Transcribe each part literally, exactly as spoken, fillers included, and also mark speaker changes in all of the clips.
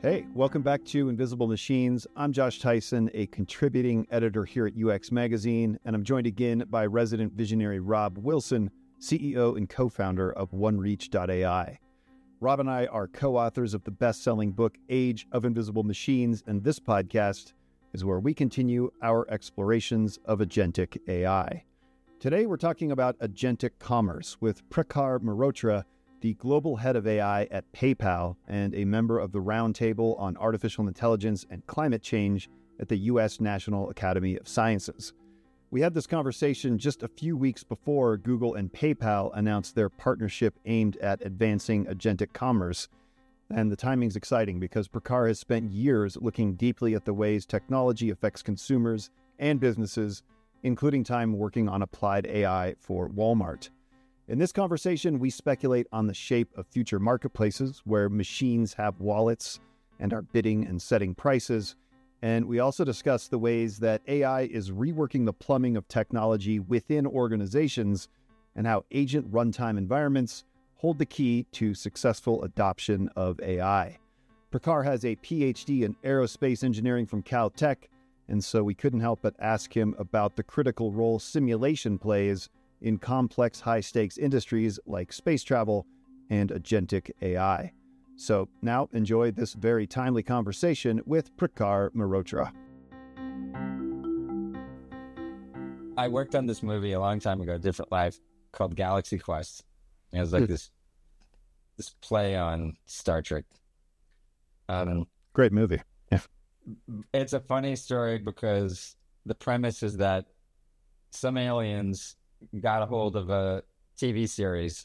Speaker 1: Hey, welcome back to Invisible Machines. I'm Josh Tyson, a contributing editor here at U X Magazine, and I'm joined again by resident visionary Rob Wilson, C E O and co-founder of OneReach dot A I. Rob and I are co-authors of the best-selling book Age of Invisible Machines, and this podcast is where we continue our explorations of agentic A I. Today, we're talking about agentic commerce with Prakhar Mehrotra, the global head of A I at PayPal and a member of the Roundtable on Artificial Intelligence and Climate Change at the U S National Academy of Sciences. We had this conversation just a few weeks before Google and PayPal announced their partnership aimed at advancing agentic commerce. And the timing's exciting because Prakhar has spent years looking deeply at the ways technology affects consumers and businesses, including time working on applied A I for Walmart. In this conversation, we speculate on the shape of future marketplaces where machines have wallets and are bidding and setting prices. And we also discuss the ways that A I is reworking the plumbing of technology within organizations and how agent runtime environments hold the key to successful adoption of A I. Prakhar has a P H D in aerospace engineering from Caltech, and so we couldn't help but ask him about the critical role simulation plays in complex, high-stakes industries like space travel and agentic A I. So now enjoy this very timely conversation with Prakhar Mehrotra.
Speaker 2: I worked on this movie a long time ago, Different Life, called Galaxy Quest. It was like this this play on Star Trek. Um,
Speaker 1: Great movie. Yeah.
Speaker 2: It's a funny story because the premise is that some aliens got a hold of a T V series,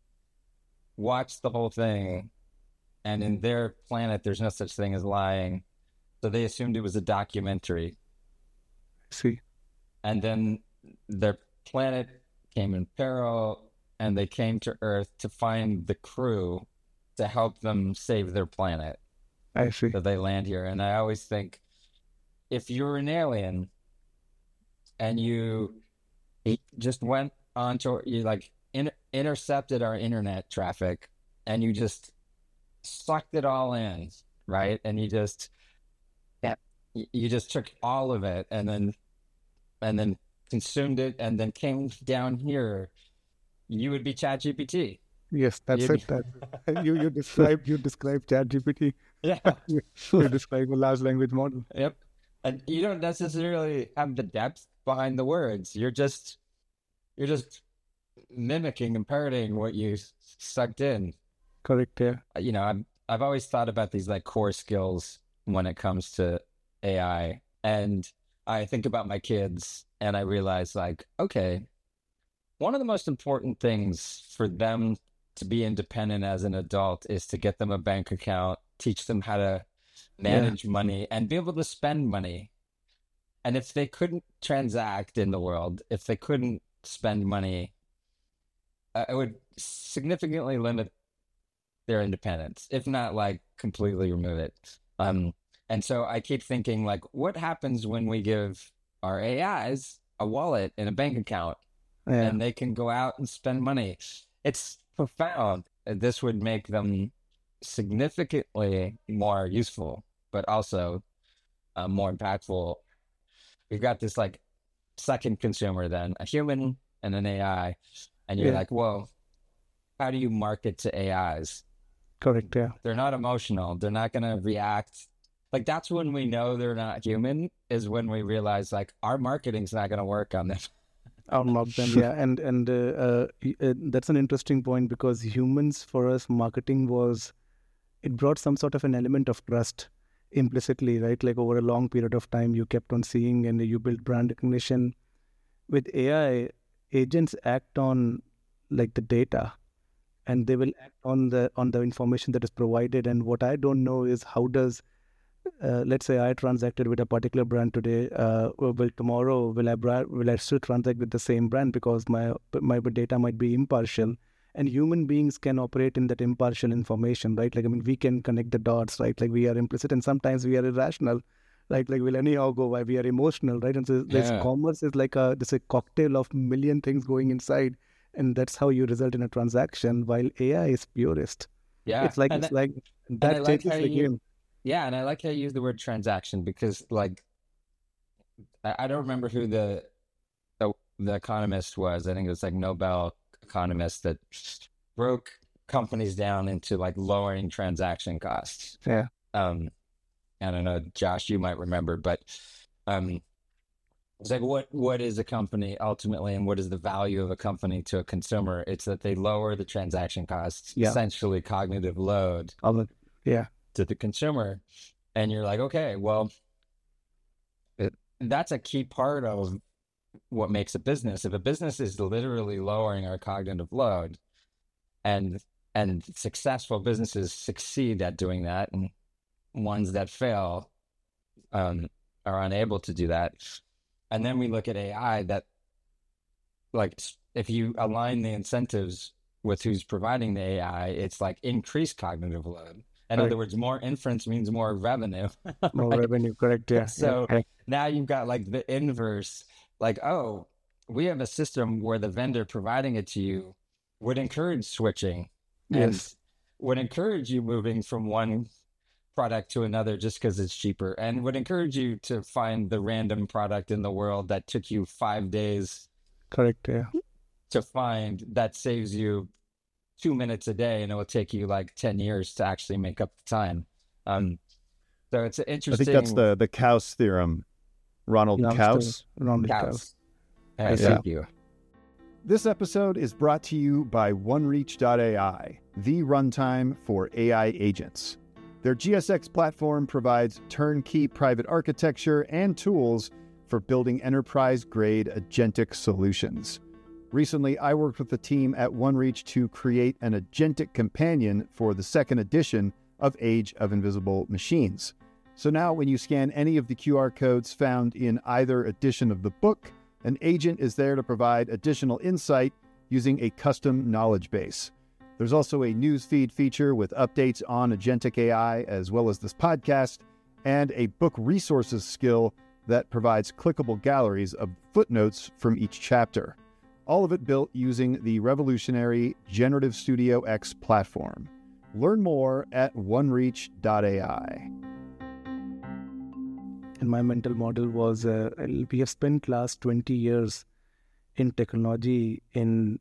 Speaker 2: watched the whole thing, and in their planet, there's no such thing as lying. So they assumed it was a documentary.
Speaker 3: See.
Speaker 2: And then their planet came in peril, and they came to Earth to find the crew to help them save their planet.
Speaker 3: I see.
Speaker 2: So they land here. And I always think, if you're an alien and you just went onto, you like in, intercepted our internet traffic and you just sucked it all in, right? And you just, yeah, you just took all of it and then, and then consumed it and then came down here, you would be ChatGPT.
Speaker 3: Yes, that's
Speaker 2: You'd
Speaker 3: it. That, you you described you described ChatGPT.
Speaker 2: Yeah.
Speaker 3: you, you describe a large language model.
Speaker 2: Yep. And you don't necessarily have the depth behind the words. You're just, you're just mimicking and parroting what you sucked in.
Speaker 3: Correct. Yeah.
Speaker 2: You know, I've, I've always thought about these like core skills when it comes to A I. And I think about my kids and I realize like, okay, one of the most important things for them to be independent as an adult is to get them a bank account, teach them how to manage yeah. money and be able to spend money. And if they couldn't transact in the world, if they couldn't spend money, uh, it would significantly limit their independence, if not like completely remove it. Um, and so I keep thinking like, what happens when we give our A Is a wallet and a bank account yeah. and they can go out and spend money? It's profound. This would make them significantly more useful, but also uh, more impactful. We've got this like second consumer then, a human and an A I, and you're yeah. like, whoa, how do you market to A Is?
Speaker 3: Correct, yeah.
Speaker 2: They're not emotional. They're not going to react. Like that's when we know they're not human, is when we realize like our marketing's not going to work on them.
Speaker 3: Unlock them, yeah. And and uh, uh, that's an interesting point because humans, for us, marketing was, it brought some sort of an element of trust implicitly, right? Like over a long period of time, you kept on seeing and you built brand recognition. With A I, agents act on like the data and they will act on the on the information that is provided. And what I don't know is how does, uh, let's say I transacted with a particular brand today, uh, well, tomorrow, will I, bra- will I still transact with the same brand because my my data might be impartial? And human beings can operate in that impartial information, right? Like, I mean, we can connect the dots, right? Like we are implicit and sometimes we are irrational, right? Like we'll anyhow go why we are emotional, right? And so this yeah. commerce is like a, this a cocktail of million things going inside. And that's how you result in a transaction while A I is purist.
Speaker 2: Yeah.
Speaker 3: It's like,
Speaker 2: and
Speaker 3: it's
Speaker 2: that,
Speaker 3: like, that
Speaker 2: like
Speaker 3: changes the
Speaker 2: you,
Speaker 3: game.
Speaker 2: Yeah, and I like how you use the word transaction because, like, I, I don't remember who the, the the economist was. I think it was like Nobel economist that broke companies down into like lowering transaction costs.
Speaker 3: Yeah.
Speaker 2: Um, I don't know, Josh, you might remember, but um, it's like what what is a company ultimately, and what is the value of a company to a consumer? It's that they lower the transaction costs,
Speaker 3: Yeah.
Speaker 2: essentially cognitive load
Speaker 3: All the, yeah.
Speaker 2: to the consumer. And you're like, okay, well, it, that's a key part of what makes a business. If a business is literally lowering our cognitive load, and and successful businesses succeed at doing that, and ones that fail um, are unable to do that. And then we look at A I that, like, if you align the incentives with who's providing the A I, it's like increased cognitive load. In
Speaker 3: Right.
Speaker 2: other words, more inference means more revenue.
Speaker 3: More
Speaker 2: right?
Speaker 3: revenue, correct? Yeah.
Speaker 2: So
Speaker 3: yeah.
Speaker 2: now you've got like the inverse, like, oh, we have a system where the vendor providing it to you would encourage switching and
Speaker 3: Yes.
Speaker 2: would encourage you moving from one product to another just because it's cheaper, and would encourage you to find the random product in the world that took you five days
Speaker 3: Correct. Yeah.
Speaker 2: to find that saves you two minutes a day, and it will take you like ten years to actually make up the time. Um, so it's an interesting.
Speaker 1: I think that's the the Kaus theorem. Ronald
Speaker 3: Yeah,
Speaker 1: Kaus.
Speaker 3: Ronald
Speaker 2: Kaus.
Speaker 3: Kaus.
Speaker 2: I
Speaker 3: Yeah.
Speaker 2: thank you.
Speaker 1: This episode is brought to you by OneReach dot A I, the runtime for A I agents. Their G S X platform provides turnkey private architecture and tools for building enterprise-grade agentic solutions. Recently, I worked with the team at OneReach to create an agentic companion for the second edition of Age of Invisible Machines. So now when you scan any of the Q R codes found in either edition of the book, an agent is there to provide additional insight using a custom knowledge base. There's also a newsfeed feature with updates on agentic A I, as well as this podcast, and a book resources skill that provides clickable galleries of footnotes from each chapter. All of it built using the revolutionary Generative Studio X platform. Learn more at OneReach dot A I.
Speaker 3: And my mental model was, uh, we have spent last twenty years in technology in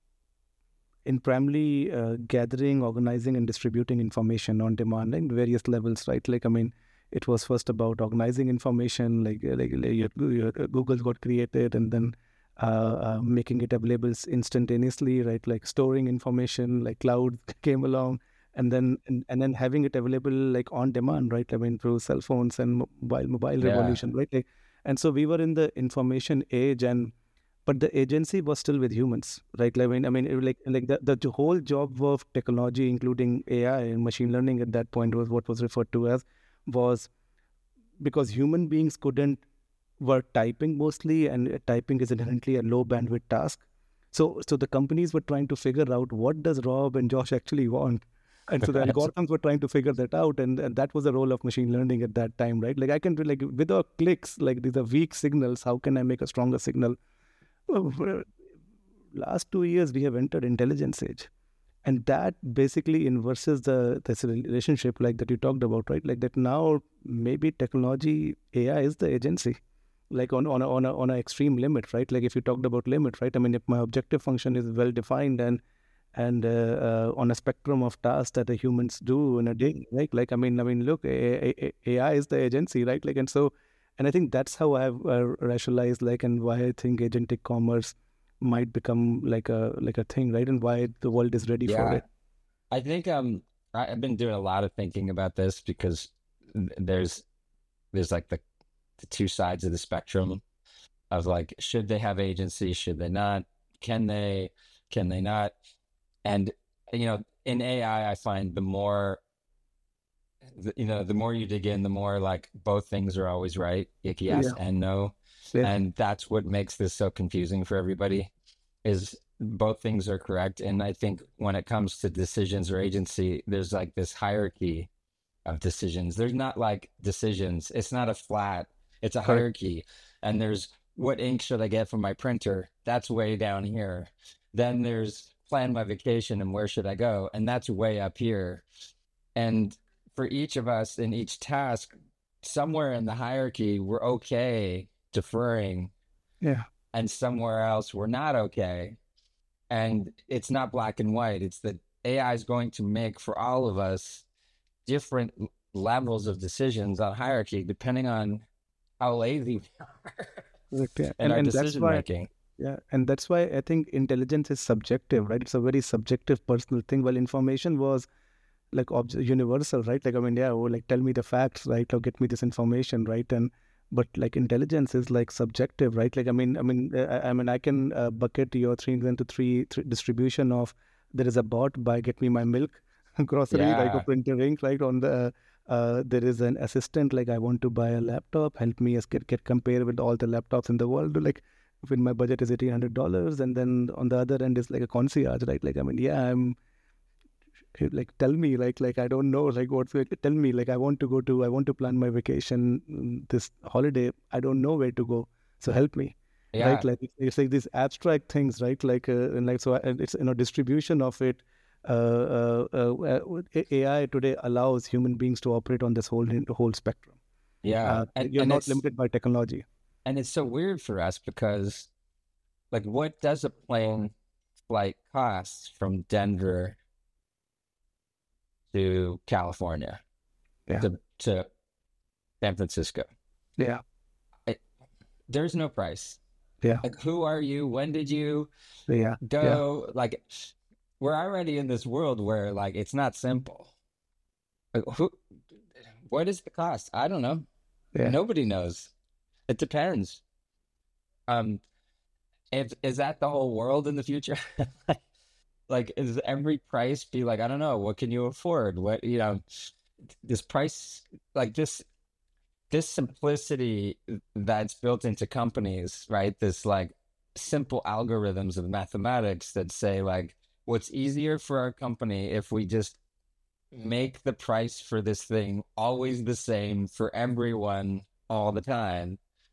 Speaker 3: in primarily uh, gathering, organizing, and distributing information on demand in various levels, right? Like, I mean, it was first about organizing information, like like, like your, your Google got created, and then uh, uh, making it available instantaneously, right? Like storing information, like cloud came along, and then and, and then having it available like on demand, right? I mean, through cell phones and mobile mobile
Speaker 2: Yeah.
Speaker 3: revolution, right? Like, and so we were in the information age, and but the agency was still with humans, right? Like, I mean, I mean, it, like like the, the whole job of technology, including A I and machine learning at that point, was what was referred to as was because human beings couldn't were typing mostly, and typing is inherently a low bandwidth task. So so the companies were trying to figure out what does Rob and Josh actually want. And so the algorithms were trying to figure that out, and, and that was the role of machine learning at that time, right? Like I can do like without clicks, like these are weak signals. How can I make a stronger signal? Well, for last two years we have entered intelligence age, and that basically inverses the this relationship like that you talked about, right? Like that now maybe technology A I is the agency, like on on a, on a on an extreme limit, right? Like if you talked about limit, right? I mean, if my objective function is well defined and and uh, uh, on a spectrum of tasks that the humans do in a day, right? Like I mean, I mean, look, A I, A I is the agency, right? Like, and so, and I think that's how I've uh, rationalized, like, and why I think agentic commerce might become like a like a thing, right? And why the world is ready for
Speaker 2: Yeah.
Speaker 3: it.
Speaker 2: I think um I- I've been doing a lot of thinking about this because th- there's there's like the, the two sides of the spectrum of like, should they have agency, should they not, can they, can they not? And you know, in A I, I find the more the, you know, the more you dig in, the more like both things are always right, like yes
Speaker 3: Yeah.
Speaker 2: and no.
Speaker 3: Yeah.
Speaker 2: And that's what makes this so confusing for everybody, is both things are correct. And I think when it comes to decisions or agency, there's like this hierarchy of decisions. There's not like decisions. It's not a flat, it's a
Speaker 3: Correct.
Speaker 2: hierarchy. And there's what ink should I get from my printer? That's way down here. Then there's plan my vacation and where should I go? And that's way up here. And for each of us in each task, somewhere in the hierarchy, we're okay deferring.
Speaker 3: Yeah.
Speaker 2: And somewhere else, we're not okay. And it's not black and white. It's that A I is going to make for all of us different levels of decisions on hierarchy, depending on how lazy we are
Speaker 3: Correct, yeah.
Speaker 2: and,
Speaker 3: and,
Speaker 2: our
Speaker 3: and
Speaker 2: decision
Speaker 3: that's why,
Speaker 2: making.
Speaker 3: yeah, and that's why I think intelligence is subjective, right? It's a very subjective, personal thing. While information was like ob- universal, right? Like, I mean, yeah, oh, like tell me the facts, right? Or get me this information, right? And but like intelligence is like subjective, right? Like, I mean, I mean, uh, I I mean, I can uh, bucket your three into three, three distribution of there is a bot by get me my milk, grocery, like a
Speaker 2: Yeah.
Speaker 3: printer ink, right? On the uh, there is an assistant like I want to buy a laptop, help me as get get compared with all the laptops in the world, like when my budget is eighteen hundred dollars, and then on the other end is like a concierge, right? Like, I mean, yeah, I'm like tell me like like I don't know like what's like, tell me like I want to go to I want to plan my vacation mm, this holiday. I don't know where to go, so help me,
Speaker 2: Yeah.
Speaker 3: right? Like it's, it's like these abstract things, right? Like uh, and like so I- and it's you know distribution of it. Uh, uh, uh, uh, A I today allows human beings to operate on this whole whole spectrum.
Speaker 2: Yeah.
Speaker 3: Uh,
Speaker 2: And,
Speaker 3: you're
Speaker 2: and
Speaker 3: not
Speaker 2: it's,
Speaker 3: limited by technology.
Speaker 2: and it's so weird for us because, like, what does a plane flight cost from Denver to California,
Speaker 3: Yeah.
Speaker 2: to, to San Francisco?
Speaker 3: Yeah,
Speaker 2: It, there's no price.
Speaker 3: yeah,
Speaker 2: Like, who are you? When did you
Speaker 3: yeah, yeah,
Speaker 2: go? Like, we're already in this world where, like, it's not simple. Like, who, what is the cost? I don't know.
Speaker 3: yeah.
Speaker 2: Nobody knows. It depends. Um, if, is that the whole world in the future? Like, is every price be like, I don't know, what can you afford? What, you know, this price, like this, this simplicity that's built into companies, right? This like simple algorithms of mathematics that say like, what's easier for our company if we just make the price for this thing always the same for everyone all the time.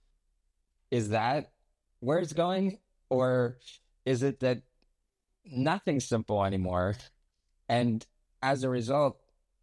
Speaker 2: Is that where it's going? Or is it that nothing's simple anymore? And as a result,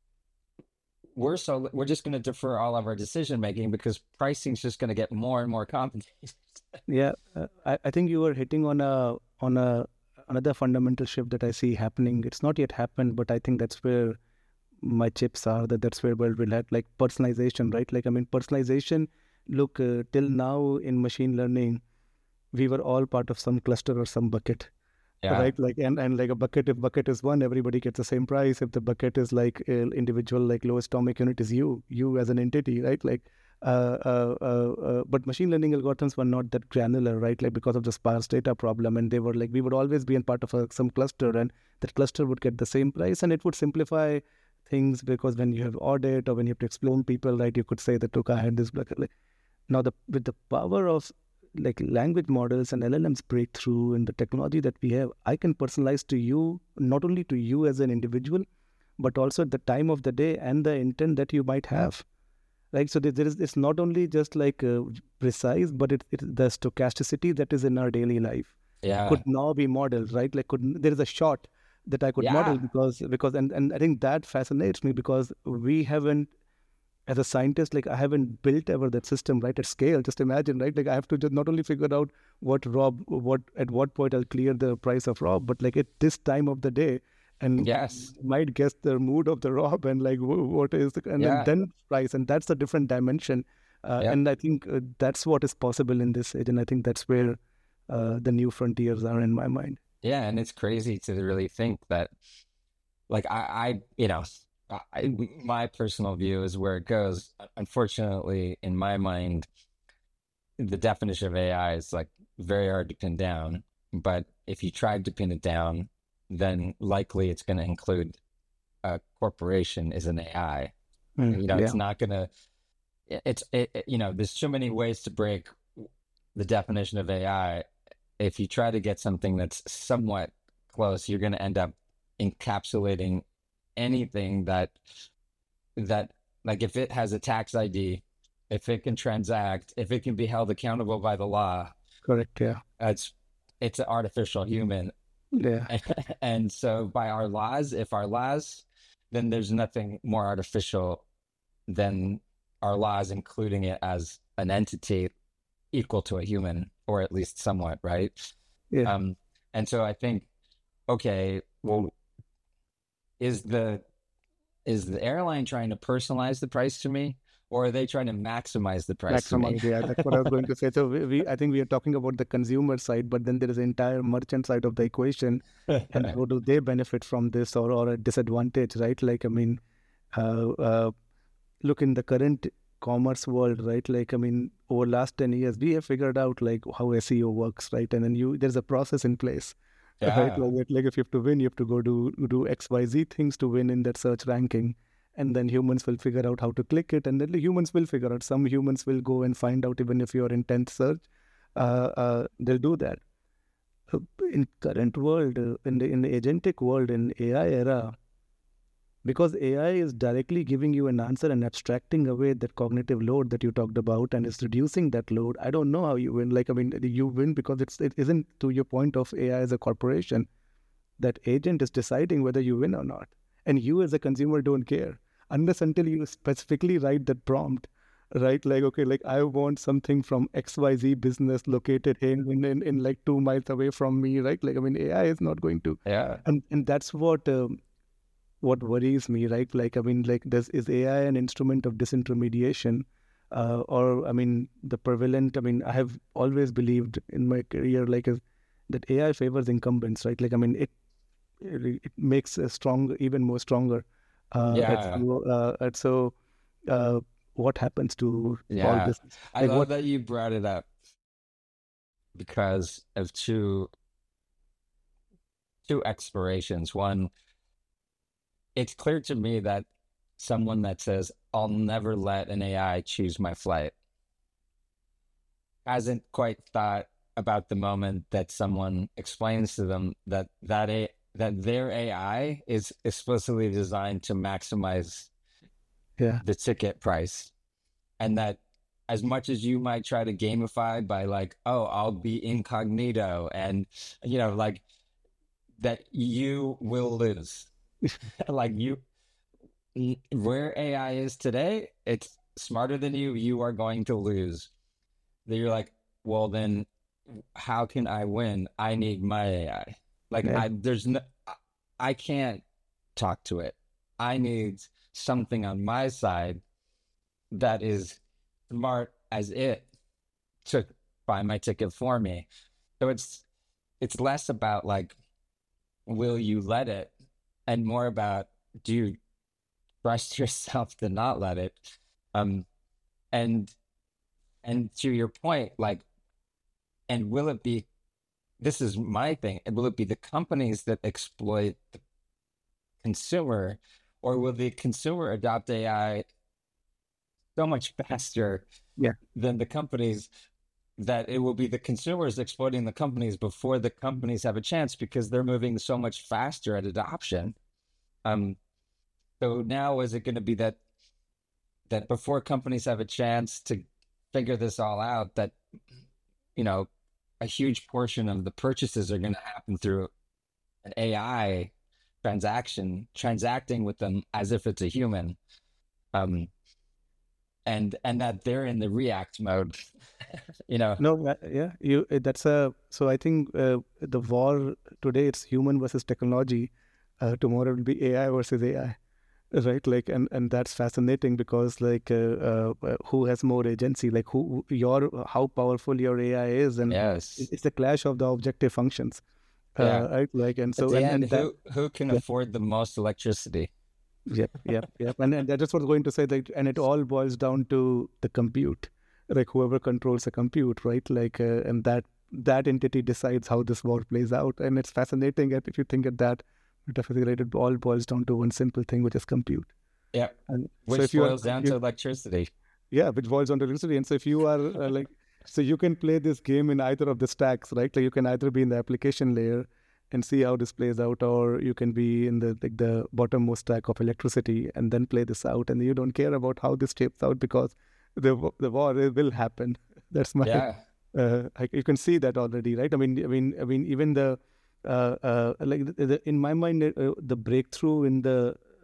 Speaker 2: we're so we're just going to defer all of our decision making because pricing's just going to get more and more complicated.
Speaker 3: Yeah, uh, I, I think you were hitting on a on a another fundamental shift that I see happening. It's not yet happened, but I think that's where my chips are. That that's where we'll have like personalization, right? Like I mean, personalization. Look, uh, till now in machine learning, we were all part of some cluster or some bucket,
Speaker 2: Yeah.
Speaker 3: right? Like and and like a bucket. If bucket is one, everybody gets the same price. If the bucket is like uh, individual, like lowest atomic unit is you, you as an entity, right? Like. Uh, uh, uh, uh, but machine learning algorithms were not that granular, right? Like because of the sparse data problem, and they were like we would always be in part of a, some cluster, and that cluster would get the same price, and it would simplify things because when you have audit or when you have to explain people, right? You could say that look, I had this. Like, now the with the power of like language models and L L Ms breakthrough and the technology that we have, I can personalize to you, not only to you as an individual, but also at the time of the day and the intent that you might have. Right, so there, there is it's not only just like uh, precise, but it, it the stochasticity that is in our daily life
Speaker 2: Yeah.
Speaker 3: could now be modeled, right? Like could there is a shot that I could
Speaker 2: Yeah.
Speaker 3: model because because and, and I think that fascinates me because we haven't, as a scientist, like I haven't built ever that system right at scale. Just imagine, right? Like I have to just not only figure out what Rob, what at what point I'll clear the price of Rob, but like at this time of the day. And
Speaker 2: Yes.
Speaker 3: might guess the mood of the Rob and like wh- what is the and
Speaker 2: Yeah.
Speaker 3: then, then price, and that's a different dimension. Uh,
Speaker 2: Yeah.
Speaker 3: And I think uh, that's what is possible in this age, and I think that's where uh, the new frontiers are in my mind.
Speaker 2: Yeah. And it's crazy to really think that, like, I, I you know, I, my personal view is where it goes. Unfortunately, in my mind, the definition of A I is like very hard to pin down. But if you tried to pin it down, then likely it's going to include a corporation is an A I.
Speaker 3: Mm,
Speaker 2: You know,
Speaker 3: yeah,
Speaker 2: it's not going to, it's, it, it- you know, there's so many ways to break the definition of A I. If you try to get something that's somewhat close, you're going to end up encapsulating anything that, that, like if it has a tax I D, if it can transact, if it can be held accountable by the law,
Speaker 3: correct. Yeah,
Speaker 2: it's, it's an artificial human.
Speaker 3: yeah,
Speaker 2: And so by our laws, if our laws then there's nothing more artificial than our laws, including it as an entity equal to a human, or at least somewhat, right?
Speaker 3: Yeah.
Speaker 2: Um, and so I think, okay, well, is the is the airline trying to personalize the price to me, or are they trying to maximize the price to me?
Speaker 3: Maximize, yeah, that's what I was going to say. So we, we, I think we are talking about the consumer side, but then there is an entire merchant side of the equation, and how do they benefit from this, or or a disadvantage, right? Like, I mean, uh, uh, look, in the current commerce world, right? Like, I mean, over last ten years, we have figured out like how S E O works, right? And then you there's a process in place,
Speaker 2: Yeah.
Speaker 3: right? Like, like if you have to win, you have to go do do X, Y, Z things to win in that search ranking. And then humans will figure out how to click it, and then the humans will figure out. Some humans will go and find out even if you're in tenth search, uh, uh, they'll do that. Uh, In current world, uh, in the in the agentic world, in A I era, because A I is directly giving you an answer and abstracting away that cognitive load that you talked about, and it's reducing that load. I don't know how you win. Like, I mean, you win because it's it isn't, to your point of A I as a corporation, that agent is deciding whether you win or not. And you as a consumer don't care unless until you specifically write that prompt, right? Like, okay, like I want something from X Y Z business located in, in, in, in like two miles away from me, right? Like, I mean, A I is not going to.
Speaker 2: Yeah.
Speaker 3: And and that's what um, what worries me, right? Like, I mean, like, does is A I an instrument of disintermediation? Uh, or, I mean, the prevalent, I mean, I have always believed in my career, like, uh, that A I favors incumbents, right? Like, I mean, it it, it makes a strong, even more stronger. Uh,
Speaker 2: Yeah.
Speaker 3: and so, uh, and so uh, what happens to all
Speaker 2: Yeah.
Speaker 3: this?
Speaker 2: I
Speaker 3: Like,
Speaker 2: love
Speaker 3: what?
Speaker 2: that you brought it up because of two two explorations. One, it's clear to me that someone that says, I'll never let an A I choose my flight, hasn't quite thought about the moment that someone explains to them that that a that their A I is explicitly designed to maximize
Speaker 3: Yeah,
Speaker 2: the ticket price, and that as much as you might try to gamify by like, oh, I'll be incognito, and you know, like that, you will lose. Like, you, where A I is today, it's smarter than you. You are going to lose. Then you're like, well, then how can I win? I need my A I. Like,
Speaker 3: yeah,
Speaker 2: I there's no, I can't talk to it. I need something on my side that is smart as it to buy my ticket for me. So it's it's less about like, will you let it, and more about, do you trust yourself to not let it? Um, and and to your point, like, and will it be? This is my thing. Will it be the companies that exploit the consumer, or will the consumer adopt A I so much faster
Speaker 3: yeah,
Speaker 2: than the companies, that it will be the consumers exploiting the companies before the companies have a chance, because they're moving so much faster at adoption? Um, so now, is it going to be that that before companies have a chance to figure this all out, that, you know, a huge portion of the purchases are going to happen through an A I transaction, transacting with them as if it's a human, um, and and that they're in the react mode, you know?
Speaker 3: no, uh, yeah. You uh, that's a so I think uh, the war today, it's human versus technology. Uh, tomorrow it will be A I versus A I, right? Like, and and that's fascinating because like uh, uh, uh, who has more agency? Like, who your how powerful your A I is, and
Speaker 2: Yes.
Speaker 3: it- it's the clash of the objective functions, uh,
Speaker 2: Yeah.
Speaker 3: right? Like, and
Speaker 2: At
Speaker 3: so
Speaker 2: the
Speaker 3: and,
Speaker 2: end,
Speaker 3: and that.
Speaker 2: who who can
Speaker 3: Yeah.
Speaker 2: afford the most electricity?
Speaker 3: Yep, yep, yep. And, and I just was going to say that, and it all boils down to the compute, like whoever controls the compute, right? Like, uh, and that that entity decides how this war plays out. And it's fascinating that if you think at that metaphysical rate, it all boils down to one simple thing, which is compute.
Speaker 2: Yeah.
Speaker 3: And
Speaker 2: Which
Speaker 3: so if you are,
Speaker 2: boils down
Speaker 3: you,
Speaker 2: to electricity.
Speaker 3: yeah, which boils down to electricity. And so if you are uh, like, so you can play this game in either of the stacks, right? Like, you can either be in the application layer and see how this plays out, or you can be in the like the bottommost stack of electricity and then play this out, and you don't care about how this shapes out because the the war will happen. That's my.
Speaker 2: Yeah.
Speaker 3: Uh, I, you can see that already, right? I mean, I mean, I mean, even the uh, uh, like the, the, in my mind, uh, the breakthrough in the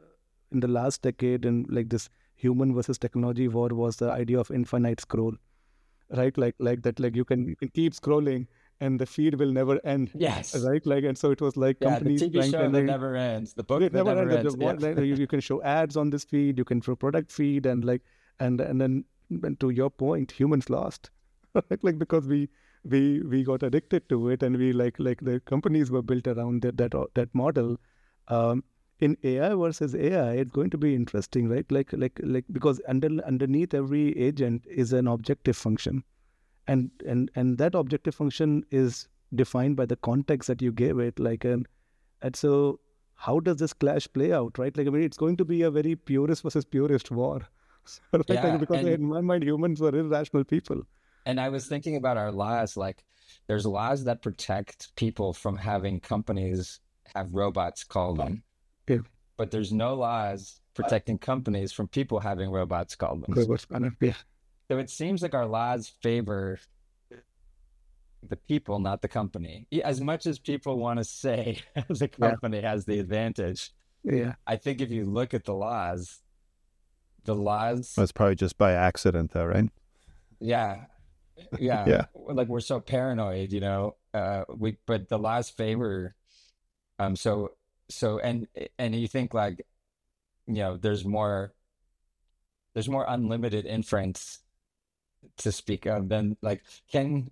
Speaker 3: in the last decade, and like this human versus technology war was the idea of infinite scroll, right? Like like that, like you can you can keep scrolling and the feed will never end.
Speaker 2: Yes.
Speaker 3: Right. Like, and so it was like
Speaker 2: Yeah, the
Speaker 3: companies
Speaker 2: T V
Speaker 3: trying
Speaker 2: show
Speaker 3: to
Speaker 2: that
Speaker 3: like,
Speaker 2: never ends, the book
Speaker 3: it
Speaker 2: that
Speaker 3: never
Speaker 2: never
Speaker 3: ended.
Speaker 2: ends.
Speaker 3: The one,
Speaker 2: Yeah.
Speaker 3: like, you, you can show ads on this feed, you can show product feed, and like and and then and to your point, humans lost. Like, like because we we we got addicted to it, and we like like the companies were built around that that that model. Um, in A I versus A I, it's going to be interesting, right? Like like like because under underneath every agent is an objective function, and and and that objective function is defined by the context that you gave it. Like and and so how does this clash play out, right? Like I mean, it's going to be a very purist versus purist war. Right?
Speaker 2: Yeah,
Speaker 3: Like, because
Speaker 2: and-
Speaker 3: in my mind, humans were irrational people.
Speaker 2: And I was thinking about our laws, like there's laws that protect people from having companies have robots call them.
Speaker 3: Yeah.
Speaker 2: But there's no laws protecting companies from people having robots call them.
Speaker 3: Robots, kind of, yeah.
Speaker 2: So it seems like our laws favor the people, not the company. Yeah, as much as people want to say the company has the advantage,
Speaker 3: Yeah.
Speaker 2: I think if you look at the laws, the laws,
Speaker 1: That's probably just by accident, though, right?
Speaker 2: yeah, yeah,
Speaker 1: Yeah.
Speaker 2: like we're so paranoid, you know. Uh, we but the laws favor, um. So so and and you think like, you know, there's more, there's more unlimited inference to speak of than like can.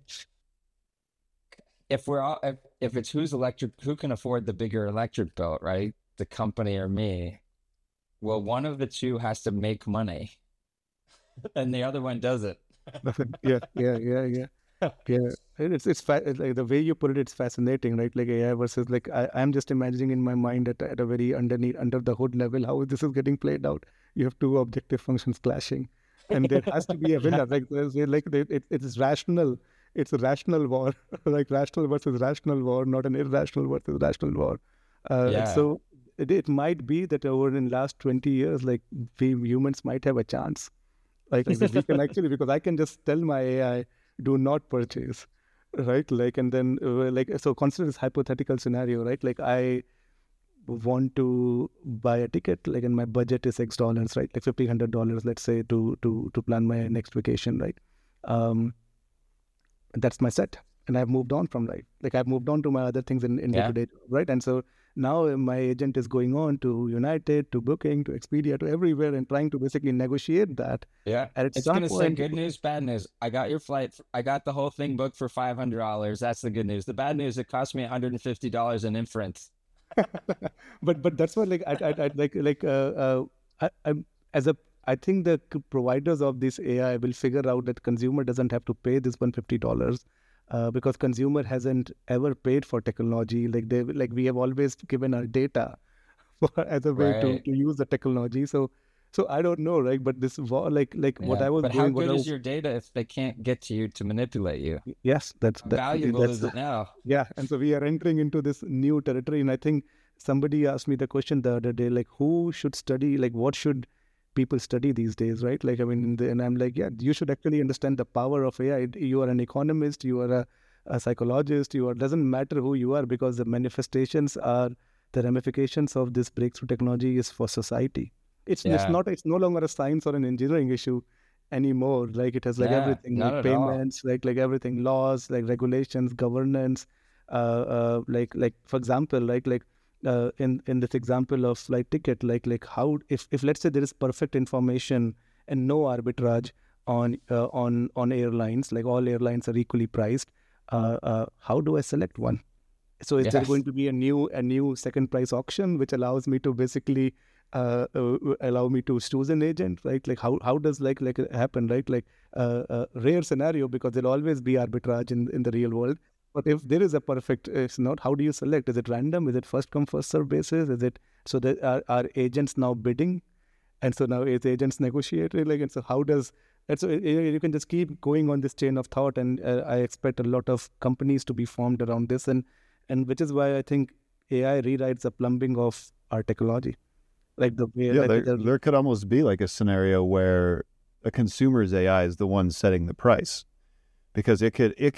Speaker 2: If we're all, if, if it's who's electric, who can afford the bigger electric bill, right? The company or me? Well, one of the two has to make money, and the other one doesn't.
Speaker 3: Yeah, yeah, yeah, yeah, yeah. It's it's fa- it's like the way you put it. It's fascinating, right? Like A I versus like I I'm just imagining in my mind at at a very underneath under the hood level how this is getting played out. You have two objective functions clashing, and there has to be a winner. Like there's like it, it's rational. It's a rational war, like rational versus rational war, not an irrational versus rational war. Uh,
Speaker 2: Yeah.
Speaker 3: So it, it might be that over in last twenty years, like we humans might have a chance. Like, like we can actually, because I can just tell my A I, do not purchase, right? Like, and then uh, like, so consider this hypothetical scenario, right? Like I want to buy a ticket, like, and my budget is X dollars, right? Like fifteen hundred dollars, let's say, to to to plan my next vacation, right? Um, that's my set, and I've moved on from right. Like I've moved on to my other things in in
Speaker 2: Yeah.
Speaker 3: day to day, right? And so now uh, my agent is going on to United, to Booking, to Expedia, to everywhere, and trying to basically negotiate that.
Speaker 2: Yeah.
Speaker 3: And at
Speaker 2: It's
Speaker 3: some
Speaker 2: going to say
Speaker 3: point,
Speaker 2: good news, bad news. I got your flight. I got the whole thing booked for five hundred dollars. That's the good news. The bad news, it cost me one hundred fifty dollars in inference.
Speaker 3: but but that's what like I I, I like like uh, uh I, I'm as a I think the c- providers of this A I will figure out that consumer doesn't have to pay this one hundred fifty dollars uh, because consumer hasn't ever paid for technology. Like they like we have always given our data for, as a way to,
Speaker 2: Right.
Speaker 3: to use the technology. So so I don't know, right? But this war, like like what
Speaker 2: Yeah.
Speaker 3: I was
Speaker 2: But how
Speaker 3: doing, what
Speaker 2: good
Speaker 3: I
Speaker 2: is
Speaker 3: was,
Speaker 2: your data if they can't get to you to manipulate you?
Speaker 3: yes, that's
Speaker 2: How
Speaker 3: that,
Speaker 2: valuable
Speaker 3: that's
Speaker 2: is it now?
Speaker 3: yeah, and so we are entering into this new territory. And I think somebody asked me the question the other day, like, who should study, like, what should people study these days, right? Like, I mean, the, and I'm like, yeah, you should actually understand the power of A I. You are an economist, you are a, a psychologist, you are, doesn't matter who you are, because the manifestations are, the ramifications of this breakthrough technology is for society. It's, it's
Speaker 2: Yeah.
Speaker 3: not, it's no longer a science or an engineering issue anymore. Like it has like
Speaker 2: Yeah,
Speaker 3: everything,
Speaker 2: not
Speaker 3: like
Speaker 2: at all.
Speaker 3: payments, like like everything, laws, like regulations, governance. Uh, uh, like like for example, like like uh, in in this example of flight ticket, like like how if if let's say there is perfect information and no arbitrage on uh, on on airlines, like all airlines are equally priced. Uh, uh, how do I select one? So is there
Speaker 2: Yes.
Speaker 3: going to be a new a new second price auction which allows me to basically uh, uh, allow me to choose an agent, right? Like how how does like like it happen, right? Like uh, uh, rare scenario, because there'll always be arbitrage in in the real world. But if there is a perfect, it's not. How do you select? Is it random? Is it first come first serve basis? Is it so that are, are agents now bidding, and so now is agents negotiating? Like, and so how does and so you you can just keep going on this chain of thought, and uh, I expect a lot of companies to be formed around this, and and which is why I think A I rewrites the plumbing of our technology, like the way.
Speaker 1: Yeah,
Speaker 3: like
Speaker 1: there,
Speaker 3: the-
Speaker 1: there could almost be like a scenario where a consumer's A I is the one setting the price, because it could it could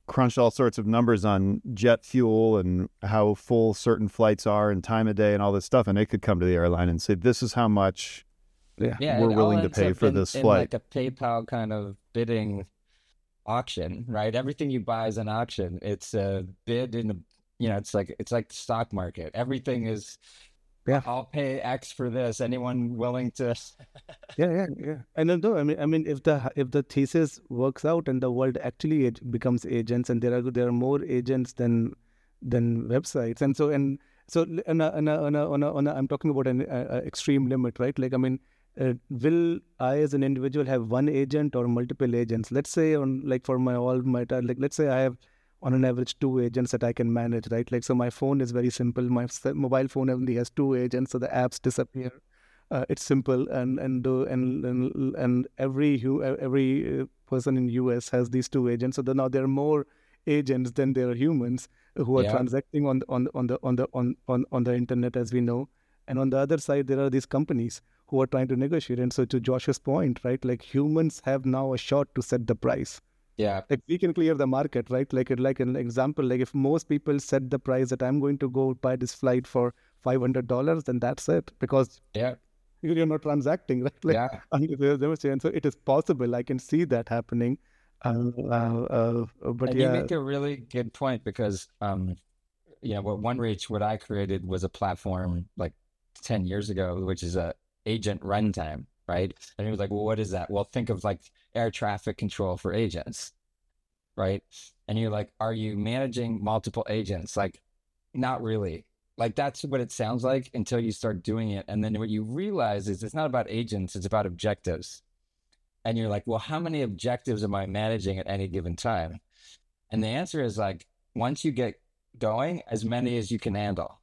Speaker 1: crunch all sorts of numbers on jet fuel and how full certain flights are and time of day and all this stuff. And they could come to the airline and say, this is how much
Speaker 3: Yeah.
Speaker 2: Yeah,
Speaker 1: we're
Speaker 2: it all
Speaker 1: willing to
Speaker 2: ends
Speaker 1: pay
Speaker 2: up
Speaker 1: for
Speaker 2: in,
Speaker 1: this
Speaker 2: in
Speaker 1: flight.
Speaker 2: like a PayPal kind of bidding auction, right? Everything you buy is an auction. It's a bid in a, you know, it's like it's like the stock market. Everything is,
Speaker 3: Yeah.
Speaker 2: I'll pay X for this. Anyone willing to?
Speaker 3: Yeah, yeah, yeah. I know. No, I mean, I mean, if the if the thesis works out and the world actually ag- becomes agents, and there are there are more agents than than websites, and so and so on a, on a, on a, on a, on a, I'm talking about an uh, uh, extreme limit, right? Like, I mean, uh, will I as an individual have one agent or multiple agents? Let's say on like for my all my ta- like let's say I have on an average two agents that I can manage, right? Like, so my phone is very simple. My s- mobile phone only has two agents, so the apps disappear. Uh, it's simple, and and uh, and and and every hu- every uh, person in U S has these two agents. So the, now there are more agents than there are humans who are
Speaker 2: Yeah,
Speaker 3: transacting on the- on the- on the on the on on on the internet, as we know. And on the other side, there are these companies who are trying to negotiate. And so, to Josh's point, right, like humans have now a shot to set the price.
Speaker 2: yeah,
Speaker 3: Like we can clear the market, right? Like like an example, like if most people set the price that I'm going to go buy this flight for five hundred dollars, then that's it, because
Speaker 2: yeah,
Speaker 3: you're not transacting, right? Like,
Speaker 2: yeah.
Speaker 3: and there- there was- and so it is possible. I can see that happening. Uh, uh, uh, but
Speaker 2: And you
Speaker 3: yeah,
Speaker 2: make a really good point because, um, you know, what OneReach, what I created was a platform like ten years ago, which is a agent runtime, right? And he was like, well, what is that? Well, think of like air traffic control for agents, right? And you're like, are you managing multiple agents? Like, not really. Like, that's what it sounds like until you start doing it. And then what you realize is it's not about agents, it's about objectives. And you're like, well, how many objectives am I managing at any given time? And the answer is like, once you get going, as many as you can handle.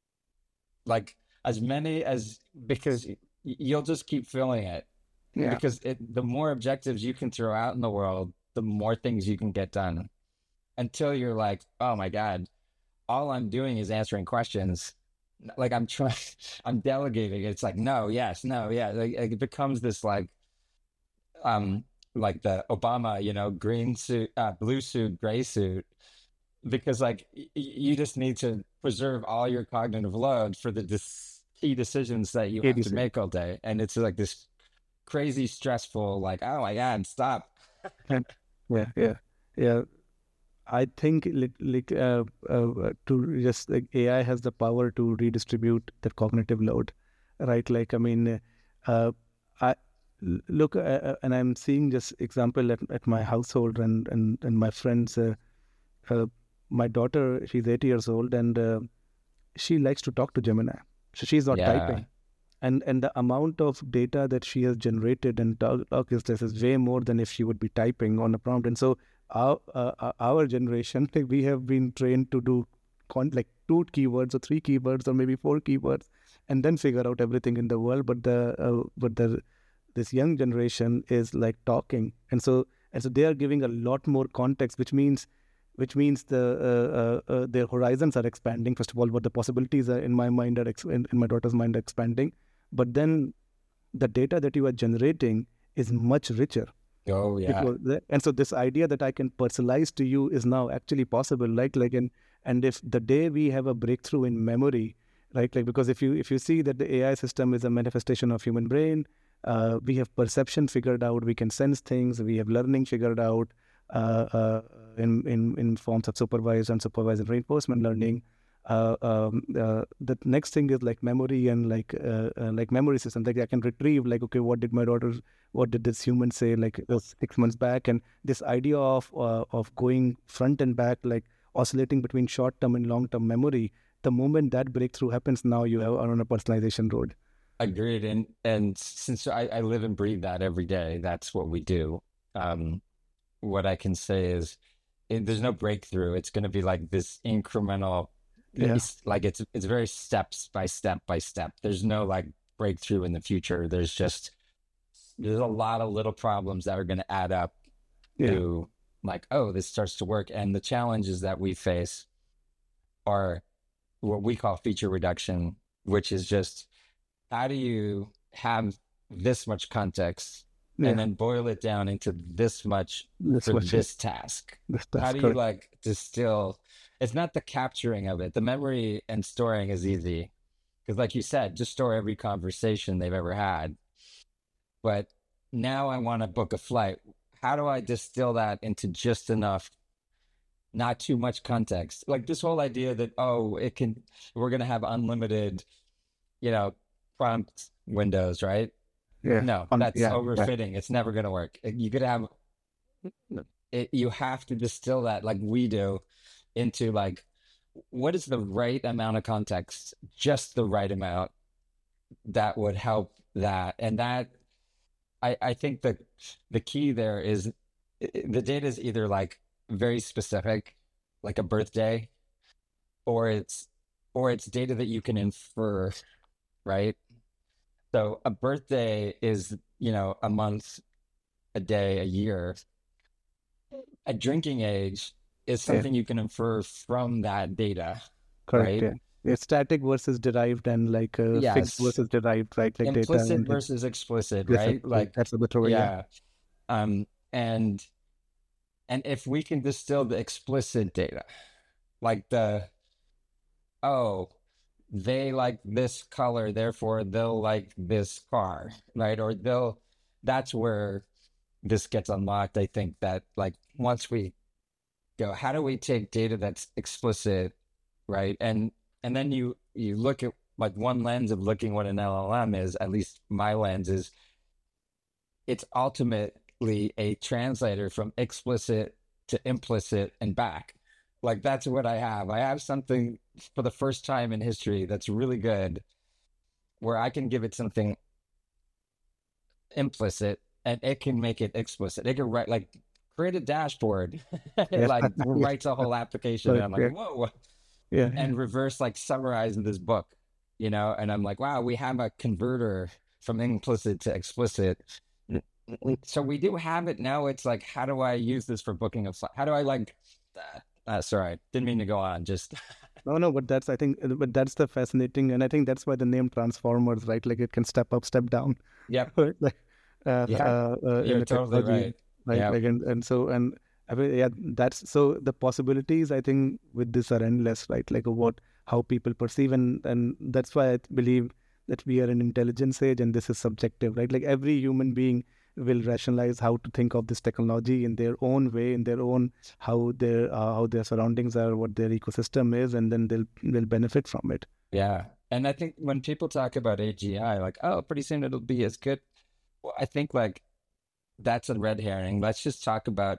Speaker 2: Like, as many as, because y- you'll just keep filling it.
Speaker 3: yeah,
Speaker 2: Because it, the more objectives you can throw out in the world, the more things you can get done. Until you're like, oh my God, all I'm doing is answering questions. Like I'm trying, I'm delegating. It's like, no, yes, no, yeah. Like, it becomes this like, um, like the Obama, you know, green suit, uh, blue suit, gray suit, because like y- y- you just need to preserve all your cognitive load for the dis- key decisions that you have to
Speaker 3: A D C.
Speaker 2: make all day. And it's like this crazy stressful, like, oh my God, stop.
Speaker 3: And yeah, yeah, yeah. I think like, like uh, uh, to just like A I has the power to redistribute the cognitive load, right? Like, I mean, uh, I l- look, uh, uh, and I'm seeing this example at, at my household and and and my friends. Uh, uh, my daughter, she's eight years old, and uh, she likes to talk to Gemini. So she's not
Speaker 2: Yeah.
Speaker 3: typing, and and the amount of data that she has generated and talk, talk is this is way more than if she would be typing on a prompt. And so our uh, uh, our generation, like, we have been trained to do con- like two keywords or three keywords or maybe four keywords, and then figure out everything in the world. But the uh, but the this young generation is like talking, and so and so they are giving a lot more context, which means which means the uh, uh, uh, their horizons are expanding. First of all, what the possibilities are in my mind are ex- in, in my daughter's mind are expanding, but then the data that you are generating is much richer.
Speaker 2: Oh, yeah.
Speaker 3: Because the, and so this idea that I can personalize to you is now actually possible. Like like and and if the day we have a breakthrough in memory, right? Like, because if you if you see that the A I system is a manifestation of human brain, uh, we have perception figured out, we can sense things, we have learning figured out uh, uh, in in in forms of supervised and supervised reinforcement learning. Uh, um, uh, the next thing is like memory and like uh, uh, like memory system. Like I can retrieve like, okay, what did my daughter, what did this human say like uh, six months back? And this idea of uh, of going front and back, like oscillating between short term and long term memory. The moment that breakthrough happens, now you have, are on a personalization road.
Speaker 2: Agreed. And and since I, I live and breathe that every day, that's what we do. Um, what I can say is it, there's no breakthrough. It's going to be like this incremental,
Speaker 3: Yeah.
Speaker 2: it's like it's it's very steps by step by step. There's no like breakthrough in the future. There's just there's a lot of little problems that are going to add up
Speaker 3: Yeah.
Speaker 2: to like, oh, this starts to work. And the challenges that we face are what we call feature reduction, which is just how do you have this much context
Speaker 3: Yeah.
Speaker 2: and then boil it down into this much
Speaker 3: This
Speaker 2: for
Speaker 3: much,
Speaker 2: this task.
Speaker 3: This
Speaker 2: How
Speaker 3: task,
Speaker 2: do you
Speaker 3: correct.
Speaker 2: like distill? It's not the capturing of it. The memory and storing is easy because, like you said, just store every conversation they've ever had. But now I want to book a flight. How do I distill that into just enough, not too much context? Like this whole idea that, oh, it can, we're going to have unlimited, you know, prompt windows, right?
Speaker 3: Yeah.
Speaker 2: No,
Speaker 3: On,
Speaker 2: that's
Speaker 3: yeah.
Speaker 2: overfitting. It's never going to work. You could have, it, you have to distill that like we do into like, what is the right amount of context? Just the right amount that would help that. And that, I, I think that the key there is the data is either like very specific, like a birthday, or it's or it's data that you can infer, right? So a birthday is, you know, a month, a day, a year. A drinking age is
Speaker 3: Yeah.
Speaker 2: something you can infer from that data,
Speaker 3: Correct.
Speaker 2: right?
Speaker 3: Yeah. It's static versus derived, and like uh, fixed
Speaker 2: Yes.
Speaker 3: versus derived, right? Like data
Speaker 2: Implicit
Speaker 3: and
Speaker 2: versus explicit,
Speaker 3: yes,
Speaker 2: right? Like,
Speaker 3: that's a better way. Yeah.
Speaker 2: yeah. Um, and and if we can distill the explicit data, like the, oh, they like this color, therefore they'll like this car, right? Or they'll, that's where this gets unlocked. I think that like once we go, how do we take data that's explicit, right? And and then you you look at like one lens of looking what an L L M is, at least my lens is, it's ultimately a translator from explicit to implicit and back. Like that's what I have. I have something for the first time in history that's really good where I can give it something implicit and it can make it explicit. It can write like create a dashboard. It
Speaker 3: Yeah.
Speaker 2: like
Speaker 3: Yeah.
Speaker 2: writes a whole application and I'm like,
Speaker 3: Yeah.
Speaker 2: whoa.
Speaker 3: Yeah.
Speaker 2: And reverse like summarize this book, you know, and I'm like, wow, we have a converter from implicit to explicit. So we do have it now. It's like, how do I use this for booking a flight? How do I like uh, uh, sorry, didn't mean to go on. Just
Speaker 3: No, no, but that's I think, uh, but that's the fascinating, and I think that's why the name Transformers, right? Like it can step up, step down.
Speaker 2: Yep.
Speaker 3: Right? Like, uh,
Speaker 2: Yeah,
Speaker 3: uh, uh, in
Speaker 2: you're
Speaker 3: the
Speaker 2: totally
Speaker 3: technology,
Speaker 2: right.
Speaker 3: right?
Speaker 2: Yeah.
Speaker 3: Like, and, and so, and I mean, yeah, that's so the possibilities I think with this are endless, right? Like what, how people perceive, and and that's why I believe that we are an intelligence age, and this is subjective, right? Like every human being will rationalize how to think of this technology in their own way, in their own how their uh, how their surroundings are, what their ecosystem is, and then they'll they'll benefit from it.
Speaker 2: Yeah. And I think when people talk about A G I, like, oh, pretty soon it'll be as good. Well, I think like that's a red herring. Let's just talk about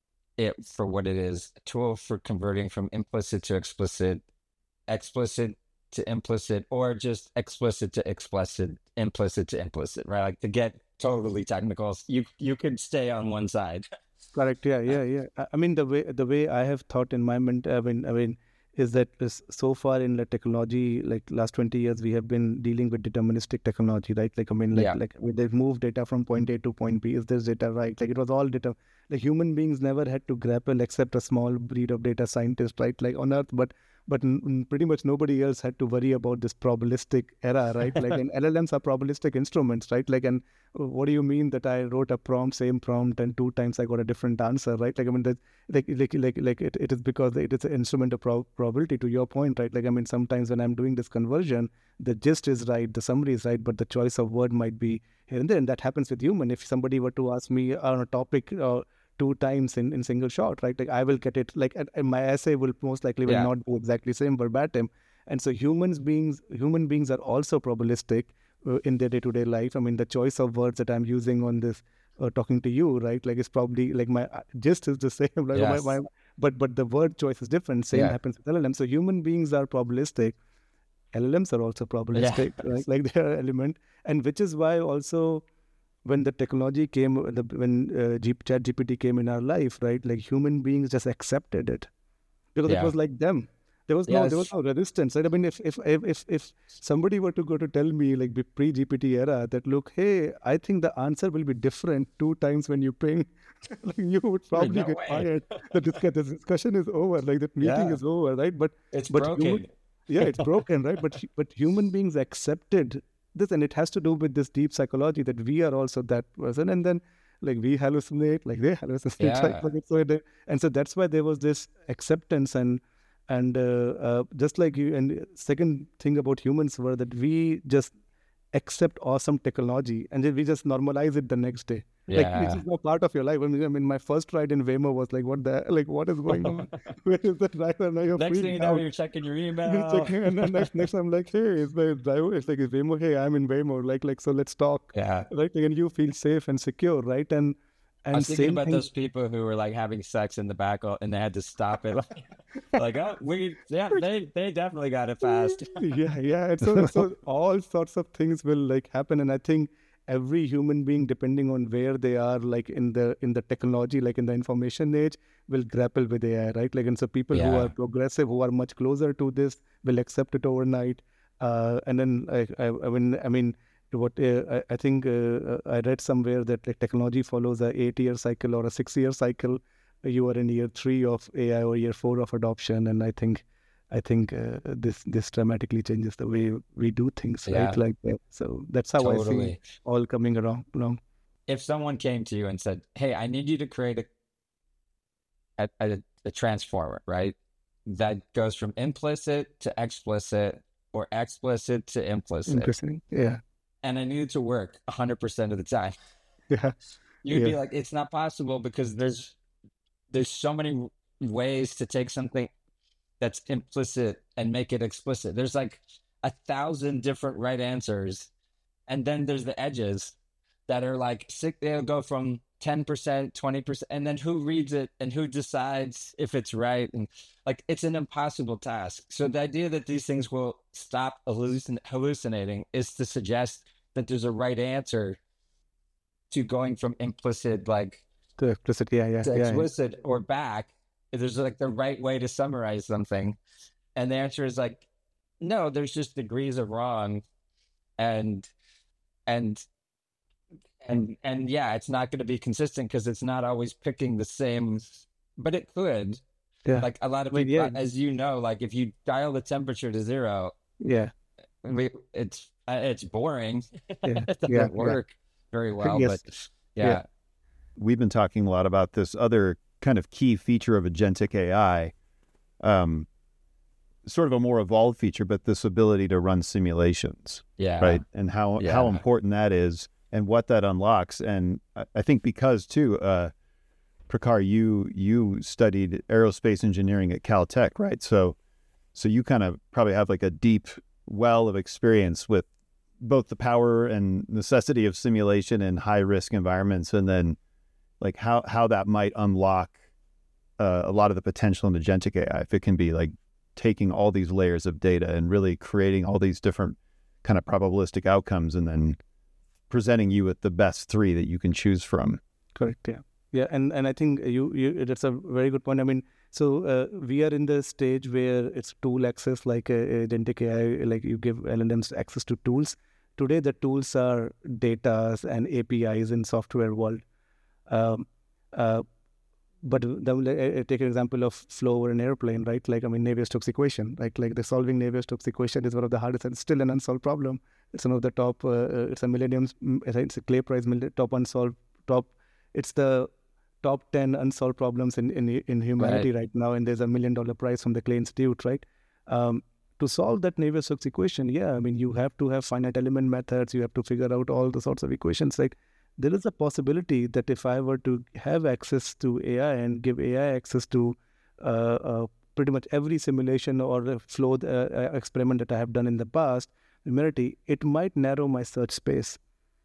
Speaker 2: it for what it is, a tool for converting from implicit to explicit, explicit to implicit, or just explicit to explicit, implicit to implicit, right? Like to get totally technical, you you could stay on one side.
Speaker 3: Correct. Yeah, yeah, yeah. I I mean, the way the way I have thought in my ment, I mean, I mean, is that is so far in the technology, like last twenty years, we have been dealing with deterministic technology, right? Like, I mean, like,
Speaker 2: Yeah.
Speaker 3: like we- they've moved data from point A to point B. Is this data right? Like, it was all data. Like, human beings never had to grapple except a small breed of data scientists, right? Like on Earth, but but n- n- pretty much nobody else had to worry about this probabilistic era, right? Like, and L L Ms are probabilistic instruments, right? Like, and uh, what do you mean that I wrote a prompt, same prompt, and two times I got a different answer, right? Like, I mean, that, like, like, like, like it, it is because it is an instrument of prob- probability. To your point, right? Like, I mean, sometimes when I'm doing this conversion, the gist is right, the summary is right, but the choice of word might be here and there, and that happens with human. If somebody were to ask me on a topic uh, two times in, in single shot, right? Like I will get it, like, and, and my essay will most likely will
Speaker 2: Yeah.
Speaker 3: not be exactly same verbatim. And so humans beings, human beings are also probabilistic uh, in their day-to-day life. I mean, the choice of words that I'm using on this, uh, talking to you, right? Like it's probably like my uh, gist is the same, like my,
Speaker 2: Yes.
Speaker 3: my, but but the word choice is different. Same
Speaker 2: Yeah.
Speaker 3: happens with L L M. So human beings are probabilistic. L L Ms are also probabilistic, right? Like they are element, and which is why also when the technology came, the, when uh, G, Chat G P T came in our life, right? Like human beings just accepted it because it
Speaker 2: Yeah.
Speaker 3: was like them. There was no, there was
Speaker 2: Yes.
Speaker 3: no resistance, right? I mean, if if if if, if somebody were to go to tell me, like pre G P T era, that look, hey, I think the answer will be different two times when you ping, like you would probably
Speaker 2: No
Speaker 3: get
Speaker 2: way.
Speaker 3: fired. The, discuss, the discussion is over, like that meeting
Speaker 2: Yeah.
Speaker 3: is over, right? But
Speaker 2: It's
Speaker 3: but
Speaker 2: broken.
Speaker 3: human, yeah, it's broken, right? But hu- but human beings accepted this, and it has to do with this deep psychology that we are also that person, and then like we hallucinate, like they hallucinate,
Speaker 2: Yeah.
Speaker 3: right? Like, so it, and so that's why there was this acceptance and and uh, uh, just like you. And second thing about humans were that we just accept awesome technology and then we just normalize it the next day. Like
Speaker 2: Yeah.
Speaker 3: this is not part of your life. I mean, I mean, my first ride in Waymo was like, what the like, what is going on? Where is the driver? Now you're
Speaker 2: Next thing you
Speaker 3: freaking
Speaker 2: know,
Speaker 3: out.
Speaker 2: you're checking your
Speaker 3: You're
Speaker 2: email.
Speaker 3: checking, and then next, next I'm like, hey, it's the driver. It's like, it's Waymo. Hey, I'm in Waymo. Like, like, so let's talk.
Speaker 2: Yeah.
Speaker 3: Right? And you feel safe and secure, right? And and
Speaker 2: I was thinking
Speaker 3: same
Speaker 2: about
Speaker 3: thing.
Speaker 2: those people who were like having sex in the back uh, and they had to stop it. Like, like oh, we, yeah, they, they definitely got it fast.
Speaker 3: yeah, yeah. And so, so all sorts of things will like happen, and I think every human being, depending on where they are, like in the in the technology, like in the information age, will grapple with A I, right? Like, and so people who
Speaker 2: Yeah.
Speaker 3: are progressive, who are much closer to this, will accept it overnight. Uh, and then, I, I, I mean, I mean, what uh, I, I think uh, I read somewhere that like technology follows a eight-year cycle or a six-year cycle. You are in year three of A I or year four of adoption, and I think, I think uh, this this dramatically changes the way we do things,
Speaker 2: Yeah.
Speaker 3: right? Like that. So that's how I see
Speaker 2: Totally.
Speaker 3: all coming around. along.
Speaker 2: If someone came to you and said, hey, I need you to create a, a, a, a transformer, right? That goes from implicit to explicit or explicit to implicit.
Speaker 3: Interesting. Yeah.
Speaker 2: And I need it to work one hundred percent of the time.
Speaker 3: Yeah.
Speaker 2: You'd be
Speaker 3: Yeah.
Speaker 2: like, it's not possible because there's there's so many ways to take something that's implicit and make it explicit. There's like a thousand different right answers. And then there's the edges that are like, sick. They'll go from ten percent, twenty percent. And then who reads it and who decides if it's right? And like, it's an impossible task. So the idea that these things will stop hallucin- hallucinating is to suggest that there's a right answer to going from implicit, like,
Speaker 3: To explicit. Yeah. Yeah.
Speaker 2: to
Speaker 3: Yeah.
Speaker 2: explicit or back. There's like the right way to summarize something. And the answer is like, no, there's just degrees of wrong. And, and, and, and yeah, it's not going to be consistent because it's not always picking the same, but it could.
Speaker 3: Yeah.
Speaker 2: Like a lot of
Speaker 3: I mean,
Speaker 2: people,
Speaker 3: yeah.
Speaker 2: as you know, like if you dial the temperature to zero,
Speaker 3: Yeah.
Speaker 2: we, it's, uh, it's boring.
Speaker 3: Yeah.
Speaker 2: It doesn't
Speaker 3: Yeah.
Speaker 2: work very well,
Speaker 3: Yes.
Speaker 2: but yeah.
Speaker 3: Yeah.
Speaker 1: We've been talking a lot about this other kind of key feature of agentic A I, um, sort of a more evolved feature, but this ability to run simulations,
Speaker 2: Yeah.
Speaker 1: right? And how, how
Speaker 2: Yeah.
Speaker 1: important that is and what that unlocks. And I, I think because too, uh, Prakhar, you, you studied aerospace engineering at Caltech, right? So, so you kind of probably have like a deep well of experience with both the power and necessity of simulation in high risk environments, and then like how, how that might unlock uh, a lot of the potential in agentic A I, if it can be like taking all these layers of data and really creating all these different kind of probabilistic outcomes and then presenting you with the best three that you can choose from.
Speaker 3: Correct. Yeah. Yeah. And and I think you, you that's a very good point. I mean, so uh, we are in the stage where it's tool access, like uh, agentic A I, like you give L L Ms access to tools. Today, the tools are data and A P Is in software world. Um, uh, but the, uh, take an example of flow over an airplane, right? Like, I mean, Navier-Stokes equation, right? Like the solving Navier-Stokes equation is one of the hardest and still an unsolved problem. It's one of the top, uh, uh, it's a millennium's, it's a Clay Prize top unsolved, top, it's the top ten unsolved problems in, in, in humanity right. right now. And there's a million dollar prize from the Clay Institute, right? Um, to solve that Navier-Stokes equation, yeah, I mean, you have to have finite element methods. You have to figure out all the sorts of equations, right? There is a possibility that if I were to have access to A I and give A I access to uh, uh, pretty much every simulation or flow uh, experiment that I have done in the past, humanity, it might narrow my search space,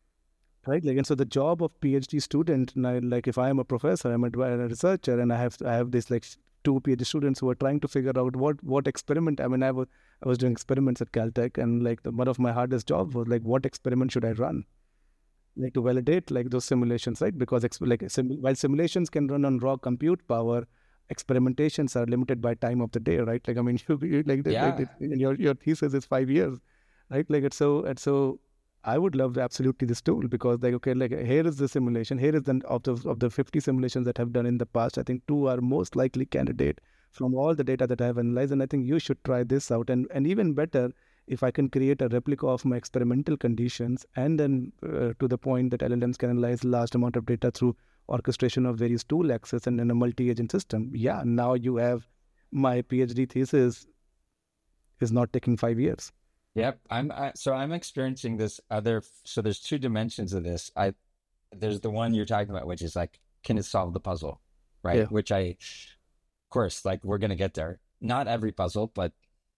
Speaker 3: right? Like, and so the job of PhD student, like if I am a professor, I'm a researcher, and I have I have this like two PhD students who are trying to figure out what what experiment. I mean, I was I was doing experiments at Caltech, and like the, one of my hardest jobs was like, what experiment should I run? Like to validate like those simulations, right? Because ex- like sim- while simulations can run on raw compute power, experimentations are limited by time of the day, right? Like I mean, you, you like,
Speaker 2: yeah.
Speaker 3: like your your thesis is five years, right? Like it's so and so. I would love absolutely this tool because like okay, like here is the simulation. Here is the of the of the fifty simulations that I've done in the past. I think two are most likely candidate from all the data that I have analyzed, and I think you should try this out. And and even better, if I can create a replica of my experimental conditions, and then uh, to the point that L L Ms can analyze large amount of data through orchestration of various tool access and in a multi-agent system, yeah, now you have my PhD thesis is not taking five years.
Speaker 2: Yep. I'm I, so I'm experiencing this other. So there's two dimensions of this. I there's the one you're talking about, which is like, can it solve the puzzle, right?
Speaker 3: Yeah.
Speaker 2: Which I, of course, like we're gonna get there. Not every puzzle, but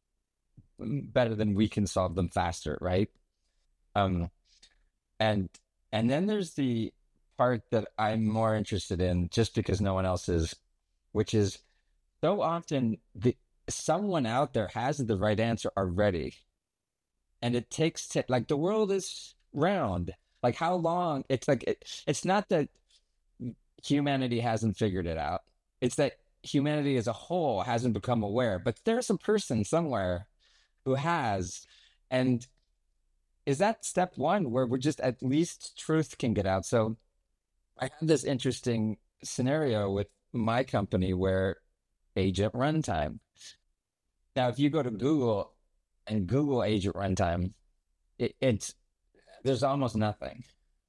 Speaker 2: better than we can solve them faster, right? Um, and and then there's the part that I'm more interested in, just because no one else is, which is so often the someone out there has the right answer already. And it takes t- like the world is round. Like how long? It's like it, it's not that humanity hasn't figured it out. It's that humanity as a whole hasn't become aware. But there's a person somewhere who has. And is that step one where we're just at least truth can get out? So I have this interesting scenario with my company where agent runtime. Now, if you go to Google and Google agent runtime, it, it's there's almost nothing.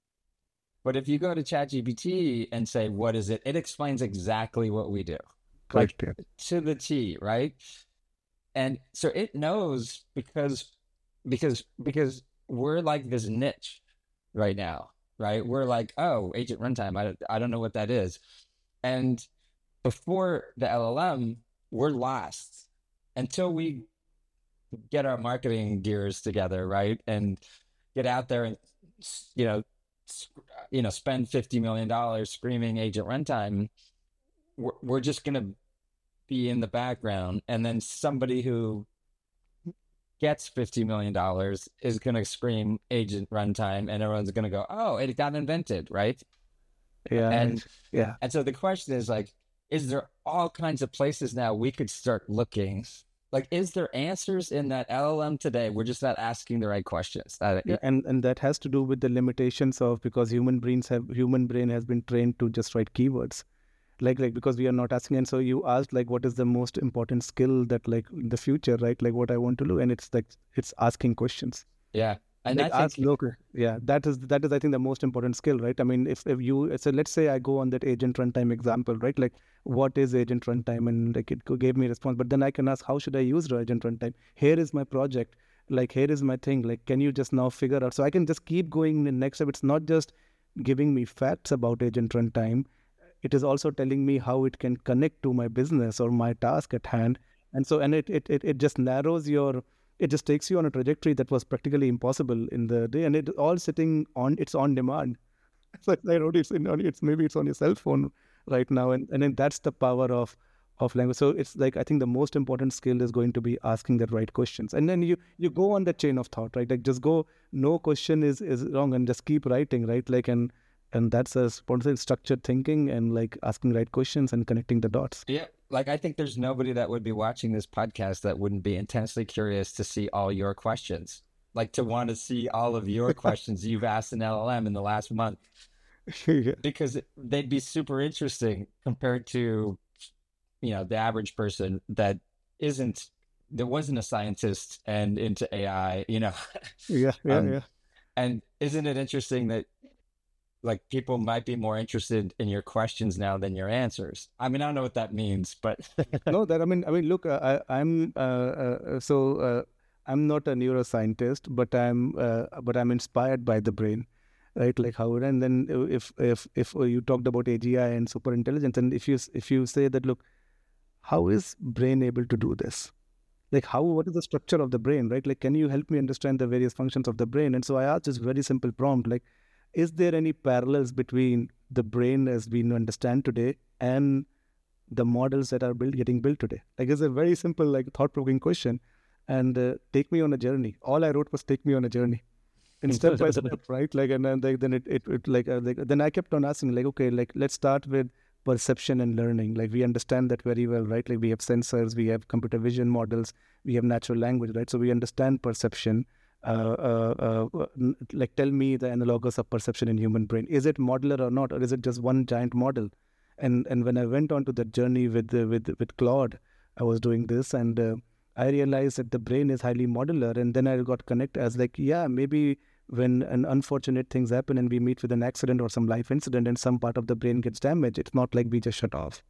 Speaker 2: But if you go to ChatGPT and say, what is it? It explains exactly what we do.
Speaker 3: Right.
Speaker 2: Like, to the T, right? And so it knows because because because we're like this niche right now, right? We're like, oh, agent runtime, I, I don't know what that is. And before the L L M, we're lost until we get our marketing gears together, right? And get out there and, you know, you know, spend fifty million dollars screaming agent runtime. We're, we're just going to be in the background. And then somebody who gets fifty million dollars is going to scream agent runtime, and everyone's going to go, oh, it got invented, right?
Speaker 3: Yeah.
Speaker 2: And
Speaker 3: yeah.
Speaker 2: And so the question is like, is there all kinds of places now we could start looking? Like, is there answers in that L L M today? We're just not asking the right questions. That,
Speaker 3: Yeah, and and that has to do with the limitations of, because human brains have human brain has been trained to just write keywords, like like because we are not asking. And so you asked like, what is the most important skill that like in the future, right? Like what I want to do, and it's like it's asking questions.
Speaker 2: Yeah. And
Speaker 3: like
Speaker 2: I
Speaker 3: ask
Speaker 2: think,
Speaker 3: local. Yeah, that is that is I think the most important skill, right? I mean, if, if you so let's say I go on that agent runtime example, right? Like what is agent runtime, and like it gave me a response, but then I can ask, how should I use agent runtime? Here is my project, like here is my thing. Like, can you just now figure out? So I can just keep going in the next step. It's not just giving me facts about agent runtime. It is also telling me how it can connect to my business or my task at hand. And so, and it it it, it just narrows your. It just takes you on a trajectory that was practically impossible in the day, and it all sitting on it's on demand. It's like I wrote it's in it's maybe it's on your cell phone right now, and and then that's the power of of language. So it's like I think the most important skill is going to be asking the right questions, and then you you go on the chain of thought, right? Like just go, no question is is wrong, and just keep writing, right? Like and and that's a spontaneous structured thinking and like asking right questions and connecting the dots.
Speaker 2: Yeah. Like, I think there's nobody that would be watching this podcast that wouldn't be intensely curious to see all your questions, like to want to see all of your questions you've asked in L L M in the last month,
Speaker 3: Yeah.
Speaker 2: because they'd be super interesting compared to, you know, the average person that isn't, that wasn't a scientist and into A I, you know.
Speaker 3: Yeah, yeah,
Speaker 2: Um,
Speaker 3: yeah.
Speaker 2: And isn't it interesting that like people might be more interested in your questions now than your answers? I mean, I don't know what that means, but
Speaker 3: No, that I mean, I mean, look, uh, I, I'm uh, uh, so uh, I'm not a neuroscientist, but I'm uh, but I'm inspired by the brain, right? Like how, and then if if if you talked about A G I and super intelligence, and if you if you say that, look, how is brain able to do this? Like how, what is the structure of the brain, right? Like, can you help me understand the various functions of the brain? And so I asked this very simple prompt, like, is there any parallels between the brain as we understand today and the models that are built, getting built today? Like, it's a very simple, like, thought-provoking question. And uh, take me on a journey. All I wrote was take me on a journey, and step by step, right? Like, and then, then it, it, it like, uh, like, then I kept on asking, like, okay, like, let's start with perception and learning. Like, we understand that very well, right? Like, we have sensors, we have computer vision models, we have natural language, right? So we understand perception. Uh, uh, uh, like, tell me the analogus of perception in human brain. Is it modular or not, or is it just one giant model? And and when I went on to that journey with uh, with with Claude, I was doing this, and uh, I realized that the brain is highly modular. And then I got connected as like, yeah, maybe when an unfortunate things happen and we meet with an accident or some life incident and some part of the brain gets damaged, it's not like we just shut off.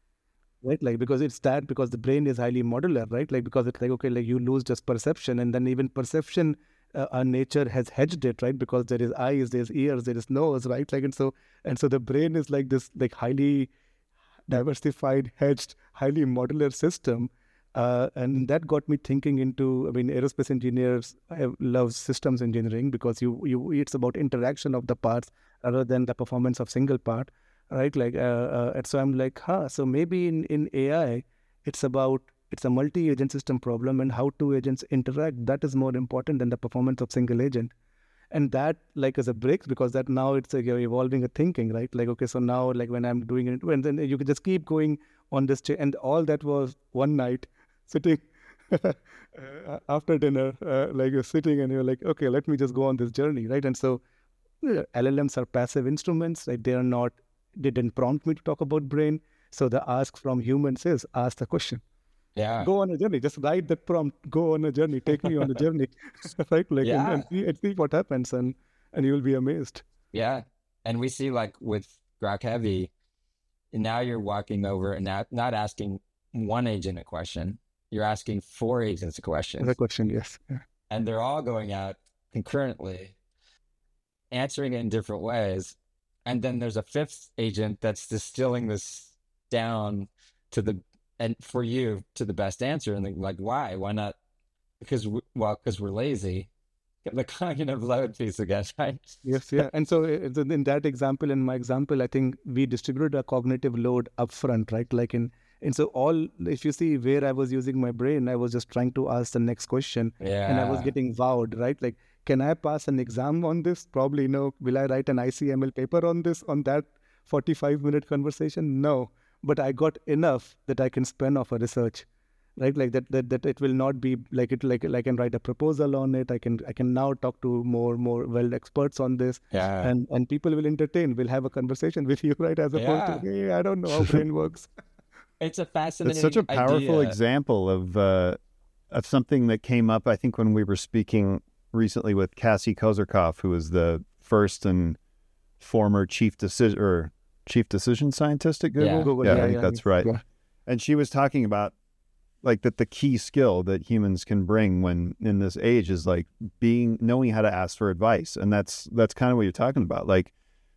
Speaker 3: Right, like because it's that because the brain is highly modular, right? Like because it's like, okay, like you lose just perception, and then even perception, uh, our nature has hedged it, right? Because there is eyes, there's ears, there is nose, right? Like and so and so the brain is like this like highly diversified, hedged, highly modular system, uh, and that got me thinking into. I mean, aerospace engineers have, love systems engineering because you you it's about interaction of the parts rather than the performance of single part. Right, like, uh, uh, and so I'm like, huh, so maybe in, in A I, it's about, it's a multi-agent system problem and how two agents interact, that is more important than the performance of single agent. And that, like, as a break, because that now it's like you're evolving a thinking, right? Like, okay, so now, like, when I'm doing it, and then you can just keep going on this, ch- and all that was one night, sitting uh, after dinner, uh, like, you're sitting and you're like, okay, let me just go on this journey, right? And so, yeah, L L Ms are passive instruments, right? They are not, they didn't prompt me to talk about brain. So the ask from humans is ask the question.
Speaker 2: Yeah.
Speaker 3: Go on a journey. Just write that prompt. Go on a journey. Take me on a journey. Right? Like
Speaker 2: Yeah.
Speaker 3: and, and, see, and see what happens, and and you will be amazed.
Speaker 2: Yeah. And we see like with Grok Heavy, now you're walking over and not, not asking one agent a question. You're asking four agents a question.
Speaker 3: The question, yes. Yeah.
Speaker 2: And they're all going out concurrently, answering it in different ways. And then there's a fifth agent that's distilling this down to the, and for you, to the best answer. And like, why? Why not? Because, we, well, because we're lazy. The cognitive load piece again, right?
Speaker 3: Yes, yeah. And so in that example, in my example, I think we distributed a cognitive load upfront, right? Like in, and so all, if you see where I was using my brain, I was just trying to ask the next question.
Speaker 2: Yeah.
Speaker 3: And I was getting wowed, right? Like, can I pass an exam on this? Probably no. Will I write an I C M L paper on this, on that forty-five minute conversation? No. But I got enough that I can spin off a research, right? Like that, that, that it will not be like it, like, like I can write a proposal on it. I can, I can now talk to more, more well experts on this.
Speaker 2: Yeah.
Speaker 3: And, and people will entertain, will have a conversation with you, right? As opposed
Speaker 2: Yeah.
Speaker 3: to, hey, I don't know how brain works.
Speaker 2: It's a fascinating
Speaker 1: It's such a powerful
Speaker 2: idea.
Speaker 1: example of uh, of something that came up, I think, when we were speaking recently with Cassie Kozyrkov, who is the first and former chief decision or chief decision scientist at Google.
Speaker 2: Yeah.
Speaker 3: Google,
Speaker 1: yeah,
Speaker 3: yeah,
Speaker 1: I think
Speaker 3: yeah,
Speaker 1: that's
Speaker 3: yeah.
Speaker 1: right.
Speaker 3: Yeah.
Speaker 1: And she was talking about like that the key skill that humans can bring when in this age is like being knowing how to ask for advice. And that's that's kind of what you're talking about. Like,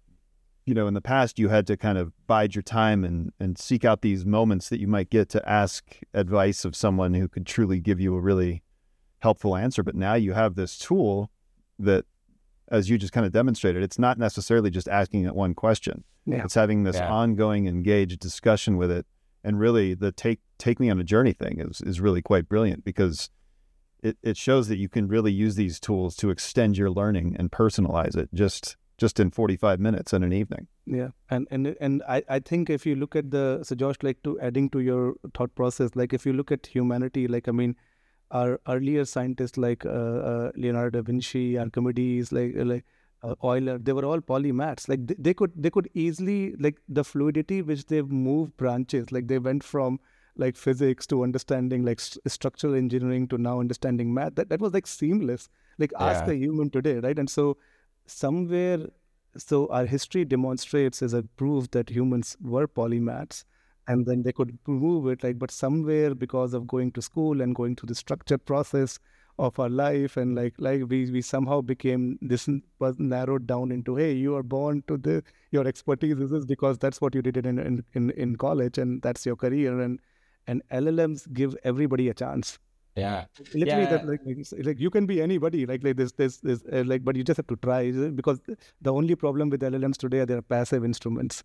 Speaker 1: you know, in the past you had to kind of bide your time and and seek out these moments that you might get to ask advice of someone who could truly give you a really helpful answer. But now you have this tool that, as you just kind of demonstrated, it's not necessarily just asking it one question.
Speaker 3: Yeah.
Speaker 1: It's having this
Speaker 2: Yeah.
Speaker 1: ongoing, engaged discussion with it. And really the take take me on a journey thing is, is really quite brilliant because it, it shows that you can really use these tools to extend your learning and personalize it just just in forty-five minutes in an evening.
Speaker 3: Yeah, and and and I, I think if you look at the, so Josh, like to adding to your thought process, like if you look at humanity, like I mean, our earlier scientists like uh, uh, Leonardo da Vinci, Archimedes, like like uh, Euler, they were all polymaths. Like they, they could they could easily, like the fluidity which they've moved branches, like they went from like physics to understanding like st- structural engineering to now understanding math. That that was like seamless. Like ask
Speaker 2: Yeah.
Speaker 3: a human today, right? And so somewhere, so our history demonstrates as a proof that humans were polymaths, and then they could prove it, like, but somewhere because of going to school and going through the structured process of our life, and like like we we somehow became, this was narrowed down into, hey, you are born to the, your expertise is this because that's what you did in in in, in college and that's your career, and and L L Ms give everybody a chance.
Speaker 2: Yeah.
Speaker 3: Literally,
Speaker 2: Yeah.
Speaker 3: that like, like it's- like you can be anybody, like like this this this uh, like, but you just have to try, because the only problem with L L Ms today are they're passive instruments,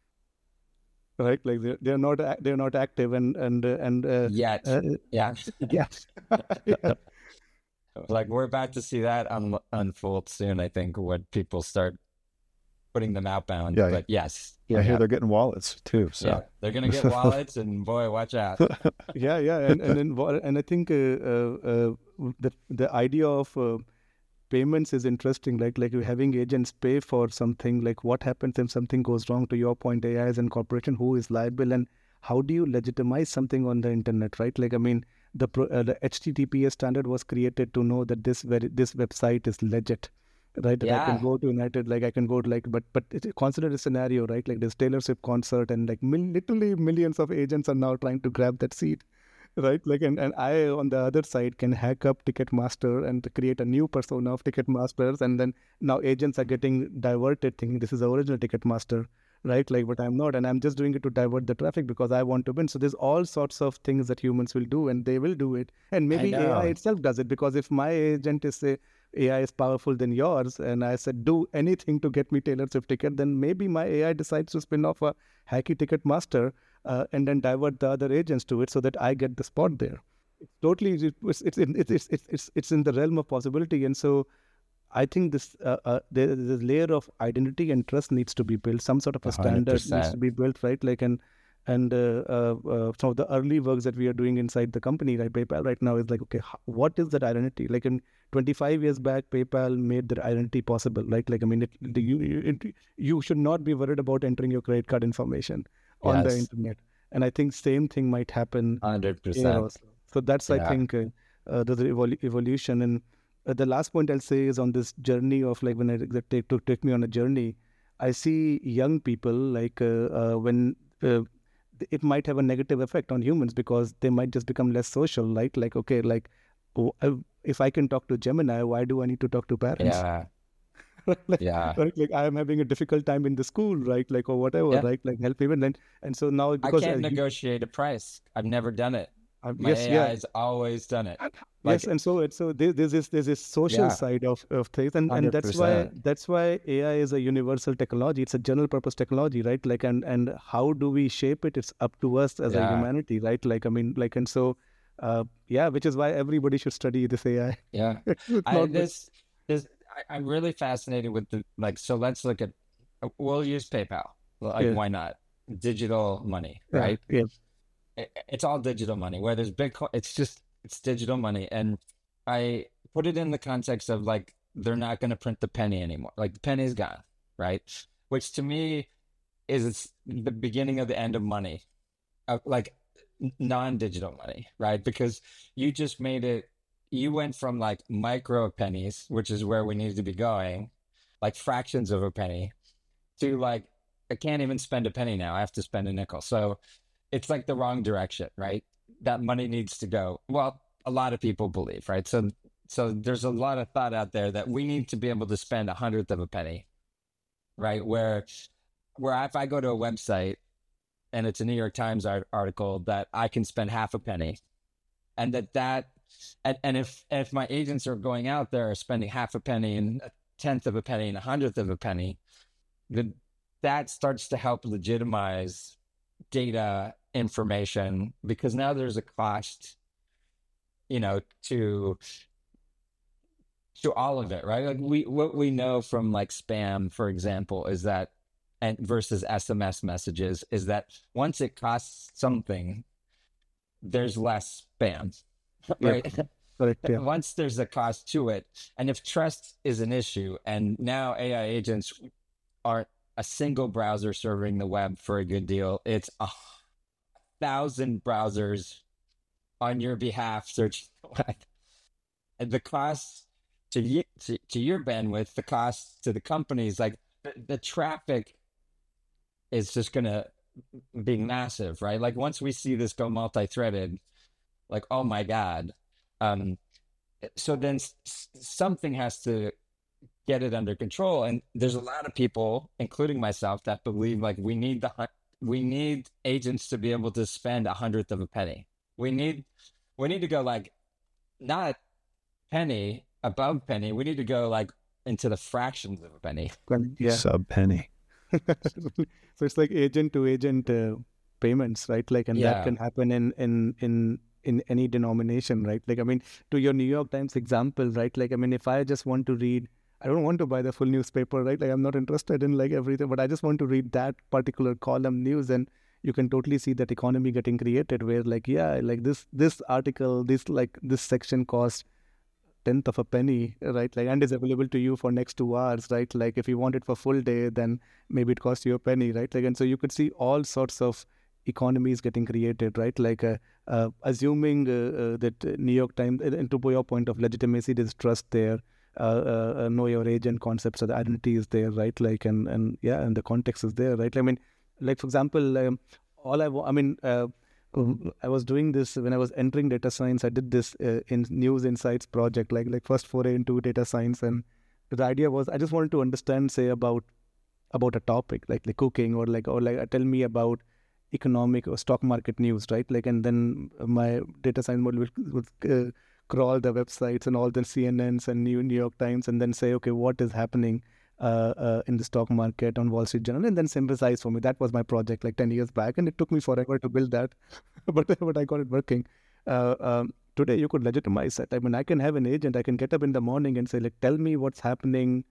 Speaker 3: right? Like they're they're not ac- they're not active, and and uh, and uh,
Speaker 2: Yet.
Speaker 3: uh,
Speaker 2: Yeah.
Speaker 3: yeah. Yeah.
Speaker 2: Like we're about to see that un- unfold soon, I think, when people start putting them outbound.
Speaker 1: Yeah.
Speaker 2: But yes.
Speaker 1: I hear they're getting wallets too. So
Speaker 2: Yeah. They're going to get wallets and boy, watch out.
Speaker 3: Yeah, yeah, and and then wha- and I think uh, uh, uh, the the idea of uh, payments is interesting. Like like you having agents pay for something. Like what happens if something goes wrong? To your point, A I is in corporation, who is liable, and how do you legitimize something on the internet, right? Like I mean, the pro, uh, the H T T P S standard was created to know that this very this website is legit, right? That I can
Speaker 2: Yeah.
Speaker 3: go to United, like I can go to like, but but it, consider a scenario, right? Like this Taylor Swift concert, and like mil- literally millions of agents are now trying to grab that seat, right? Like, and, and I on the other side can hack up Ticketmaster and create a new persona of Ticketmasters, and then now agents are getting diverted, thinking this is the original Ticketmaster, right? Like, but I'm not, and I'm just doing it to divert the traffic because I want to win. So there's all sorts of things that humans will do, and they will do it, and maybe A I
Speaker 2: know.
Speaker 3: itself does it, because if my agent is say A I is powerful than yours, and I said do anything to get me Taylor Swift ticket, then maybe my A I decides to spin off a hacky Ticketmaster, uh, and then divert the other agents to it so that I get the spot there. It's totally it's it's in- it's it's it's it's, it's in the realm of possibility, and so I think this uh, uh, there is a layer of identity and trust needs to be built. Some sort of a
Speaker 2: A hundred
Speaker 3: standard needs to
Speaker 2: percent.
Speaker 3: be built, right? Like and and uh, uh, uh, some of the early works that we are doing inside the company, like PayPal, right now is like, okay, h- what is that identity? Like in twenty-five years back, PayPal made that identity possible, right? Like I mean, it, the- you you it, you should not be worried about entering your credit card information on the
Speaker 2: Yes.
Speaker 3: internet, and I think same thing might happen
Speaker 2: A hundred
Speaker 3: here
Speaker 2: percent.
Speaker 3: also. So that's I
Speaker 2: Yeah.
Speaker 3: think uh, uh, the evol- evolution. And uh, the last point I'll say is on this journey of like when I that take to take me on a journey, I see young people like uh, uh, when uh, it might have a negative effect on humans because they might just become less social. Like like okay, like oh, I- if I can talk to Gemini, why do I need to talk to parents?
Speaker 2: Yeah.
Speaker 3: like,
Speaker 2: Yeah.
Speaker 3: right, like I am having a difficult time in the school, right? Like or whatever,
Speaker 2: Yeah.
Speaker 3: right? Like help even then. And so now
Speaker 2: I
Speaker 3: because uh,
Speaker 2: can't
Speaker 3: you,
Speaker 2: negotiate a price. I've never done it.
Speaker 3: um,
Speaker 2: My
Speaker 3: yes, yeah,
Speaker 2: A I has always done it.
Speaker 3: yes,
Speaker 2: Like,
Speaker 3: and so it's so there, there's this there's this social
Speaker 2: yeah,
Speaker 3: side of, of things, and and that's why
Speaker 2: one hundred percent.
Speaker 3: that's why A I is a universal technology. It's a general purpose technology, right? Like and and how do we shape it? It's up to us as a
Speaker 2: Yeah.
Speaker 3: humanity, right? Like I mean, like and so, uh, yeah, which is why everybody should study this A I.
Speaker 2: Yeah.
Speaker 3: It's
Speaker 2: I
Speaker 3: not
Speaker 2: this this I, I'm really fascinated with the like so let's look at we'll use PayPal. Like
Speaker 3: yeah,
Speaker 2: why not? Digital money,
Speaker 3: yeah,
Speaker 2: right?
Speaker 3: yeah,
Speaker 2: It, it's all digital money. Where there's Bitcoin, it's just it's digital money. And I put it in the context of like they're not going to print the penny anymore. Like the penny is gone, right? Which to me is the beginning of the end of money, uh, like n- non-digital money, right? Because you just made it. You went from like micro pennies, which is where we need to be going, like fractions of a penny, to like I can't even spend a penny now. I have to spend a nickel. So it's like the wrong direction, right? That money needs to go. Well, a lot of people believe, right? So so there's a lot of thought out there that we need to be able to spend a hundredth of a penny, right? Where where if I go to a website and it's a New York Times art- article that I can spend half a penny, and that that and, and if if my agents are going out there spending half a penny and a tenth of a penny and a hundredth of a penny, then that starts to help legitimize data information because now there's a cost, you know, to to all of it, right? Like we what we know from like spam, for example, is that and versus S M S messages is that once it costs something, there's less spam,
Speaker 3: yeah,
Speaker 2: right?
Speaker 3: correct, yeah,
Speaker 2: Once there's a cost to it, and if trust is an issue, and now A I agents aren't a single browser serving the web for a good deal, it's a thousand browsers on your behalf searching the web. And the cost to you, to, to your bandwidth, the cost to the companies, like the, the traffic is just going to be massive, right? Like once we see this go multi-threaded, like, oh my God. Um, so then s- something has to get it under control. And there's a lot of people, including myself, that believe like we need the, we need agents to be able to spend a hundredth of a penny. We need, we need to go like, not penny above penny. We need to go like into the fractions of a penny.
Speaker 3: yeah.
Speaker 1: Sub penny.
Speaker 3: So it's like agent to agent uh, payments, right? Like, and that
Speaker 2: Yeah.
Speaker 3: can happen in in in in any denomination, right? Like, I mean, to your New York Times example, right? Like, I mean, if I just want to read, I don't want to buy the full newspaper, right? Like, I'm not interested in like everything, but I just want to read that particular column news, and you can totally see that economy getting created where, like, yeah, like this this article, this like this section costs tenth of a penny, right? Like, and is available to you for next two hours, right? Like, if you want it for full day, then maybe it costs you a penny, right? Like, and so you could see all sorts of economy is getting created, right? Like uh, uh, assuming uh, uh, that uh, New York Times, and and to your point of legitimacy, there's trust there. Uh, uh, uh, know your agent concepts, so the identity is there, right? Like, and and yeah, and the context is there, right? I mean, like for example, um, all I, wa- I mean, uh, um, I was doing this when I was entering data science. I did this uh, in News Insights project, like like first foray into data science, and the idea was I just wanted to understand, say, about about a topic like like cooking, or like or like uh, tell me about economic or stock market news, right? Like, and then my data science model would, would uh, crawl the websites and all the C N Ns and New New York Times, and then say, okay, what is happening uh, uh, in the stock market on Wall Street Journal, and then synthesize for me. That was my project like ten years back, and it took me forever to build that, but but I got it working. Uh, um, today you could legitimize that. I mean, I can have an agent. I can get up in the morning and say, like, tell me what's happening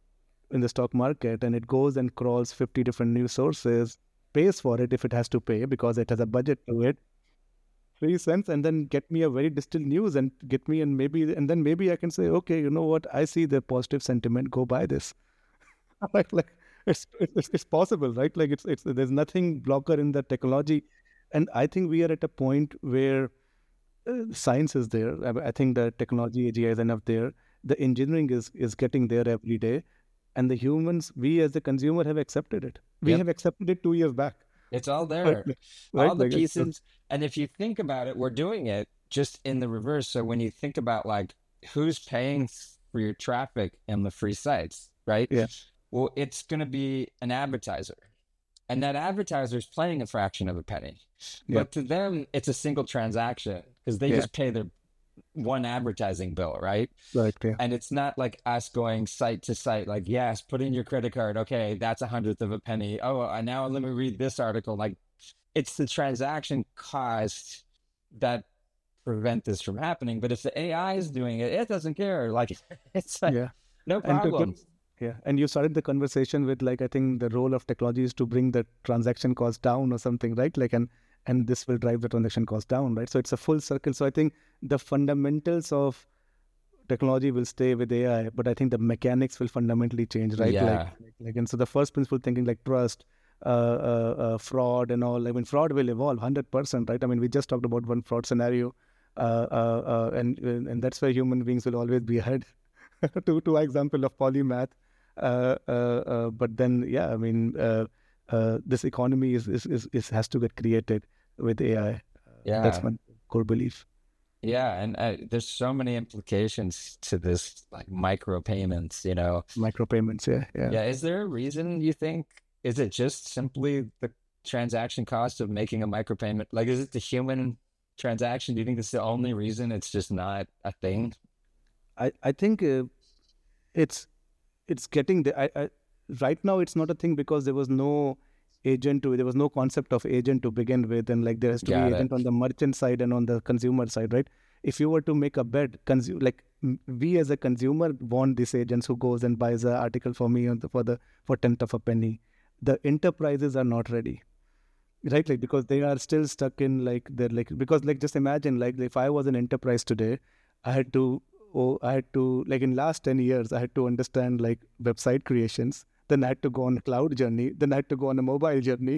Speaker 3: in the stock market, and it goes and crawls fifty different news sources, pays for it if it has to pay because it has a budget to it, three cents, and then get me a very distilled news and get me, and maybe, and then maybe I can say, okay, you know what, I see the positive sentiment, go buy this. like, like it's, it's it's possible, right? Like it's it's there's nothing blocker in the technology, and I think we are at a point where uh, science is there. I, I think the technology A G I is enough there. The engineering is is getting there every day, and the humans, we as the consumer, have accepted it. We
Speaker 2: Yep.
Speaker 3: have accepted it two years back.
Speaker 2: It's all
Speaker 3: Right,
Speaker 2: there,
Speaker 3: like-
Speaker 2: all
Speaker 3: right,
Speaker 2: the
Speaker 3: like it's-
Speaker 2: pieces. And if you think about it, we're doing it just in the reverse. So when you think about like who's paying for your traffic and the free sites, right?
Speaker 3: Yeah.
Speaker 2: Well, it's going to be an advertiser, and that advertiser is paying a fraction of a penny.
Speaker 3: Yeah.
Speaker 2: But to them, it's a single transaction because they
Speaker 3: Yeah.
Speaker 2: just pay their one advertising bill, right?
Speaker 3: Right, yeah.
Speaker 2: And it's not like us going site to site, like, yes, put in your credit card. Okay, that's a hundredth of a penny. Oh, and now let me read this article. Like, it's the transaction costs that prevent this from happening. But if the A I is doing it, it doesn't care. Like, it's like,
Speaker 3: Yeah.
Speaker 2: no
Speaker 3: And to-
Speaker 2: problem.
Speaker 3: Yeah, and you started the conversation with, like, I think the role of technology is to bring the transaction cost down or something, right? Like, and and this will drive the transaction cost down, right? So it's a full circle. So I think the fundamentals of technology will stay with A I, but I think the mechanics will fundamentally change, right?
Speaker 2: Yeah.
Speaker 3: Like, like, like, and so the first principle thinking, like trust, uh, uh, uh, fraud, and all. I mean, fraud will evolve one hundred percent, right? I mean, we just talked about one fraud scenario, uh, uh, uh, and and that's where human beings will always be ahead. to to example of polymath. Uh, uh, uh, but then, yeah, I mean, uh, uh, this economy is, is, is, is has to get created with A I. Uh,
Speaker 2: Yeah.
Speaker 3: That's my core belief.
Speaker 2: Yeah. And uh, there's so many implications to this, like micro payments, you know?
Speaker 3: Micropayments, yeah, yeah.
Speaker 2: Yeah. Is there a reason you think? Is it just simply the transaction cost of making a micropayment? Like, is it the human transaction? Do you think it's the only reason it's just not a thing?
Speaker 3: I, I think uh, it's it's getting the I, I right now it's not a thing because there was no agent to there was no concept of agent to begin with, and like there has to
Speaker 2: Got
Speaker 3: be
Speaker 2: it.
Speaker 3: agent on the merchant side and on the consumer side, right? If you were to make a bet, consu- like m- we as a consumer want this agent who goes and buys an article for me on the, for the for tenth of a penny. The enterprises are not ready, right? Like because they are still stuck in like they're like because like just imagine like if I was an enterprise today, I had to oh I had to like in last ten years I had to understand like website creations, then I had to go on a cloud journey, then I had to go on a mobile journey,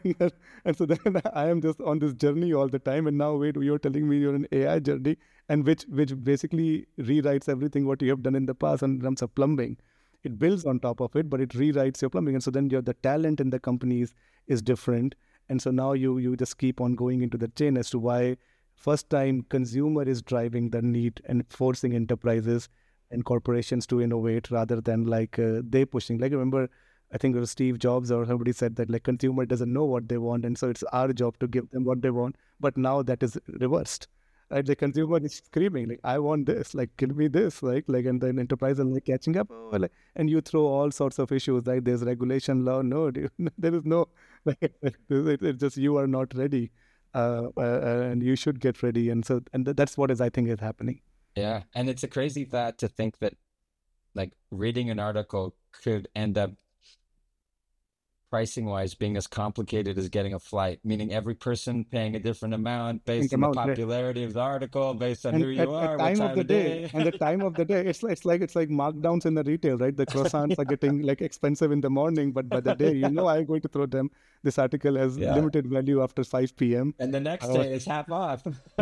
Speaker 3: and so then I am just on this journey all the time. And now wait, you're telling me you're an A I journey, and which which basically rewrites everything what you have done in the past in terms of plumbing. It builds on top of it, but it rewrites your plumbing, and so then your the talent in the companies is different, and so now you you just keep on going into the chain as to why first time consumer is driving the need and forcing enterprises and corporations to innovate rather than like uh, they pushing. Like remember, I think it was Steve Jobs or somebody said that like consumer doesn't know what they want, and so it's our job to give them what they want. But now that is reversed. Right, the consumer is screaming like, "I want this! Like, give me this!" Like, like, and then enterprise are like catching up. Oh, like, and you throw all sorts of issues. Like, there's regulation law. No, dude, there is no. Like, it, it's just you are not ready, uh, uh, and you should get ready. And so, and th- that's what is I think is happening.
Speaker 2: Yeah. And it's a crazy thought to think that like reading an article could end up pricing wise being as complicated as getting a flight, meaning every person paying a different amount based
Speaker 3: Think
Speaker 2: on the
Speaker 3: amount, right?
Speaker 2: popularity of the article, based on
Speaker 3: And
Speaker 2: who
Speaker 3: at,
Speaker 2: you
Speaker 3: at
Speaker 2: are, what
Speaker 3: time of
Speaker 2: time
Speaker 3: the
Speaker 2: of
Speaker 3: day,
Speaker 2: day.
Speaker 3: and the time of the day, it's like it's like it's like markdowns in the retail, right? The croissants are getting like expensive in the morning, but by the day, you know, I'm going to throw them. This article has
Speaker 2: Yeah.
Speaker 3: limited value after five p.m.
Speaker 2: And the next
Speaker 3: Uh,
Speaker 2: day it's half off.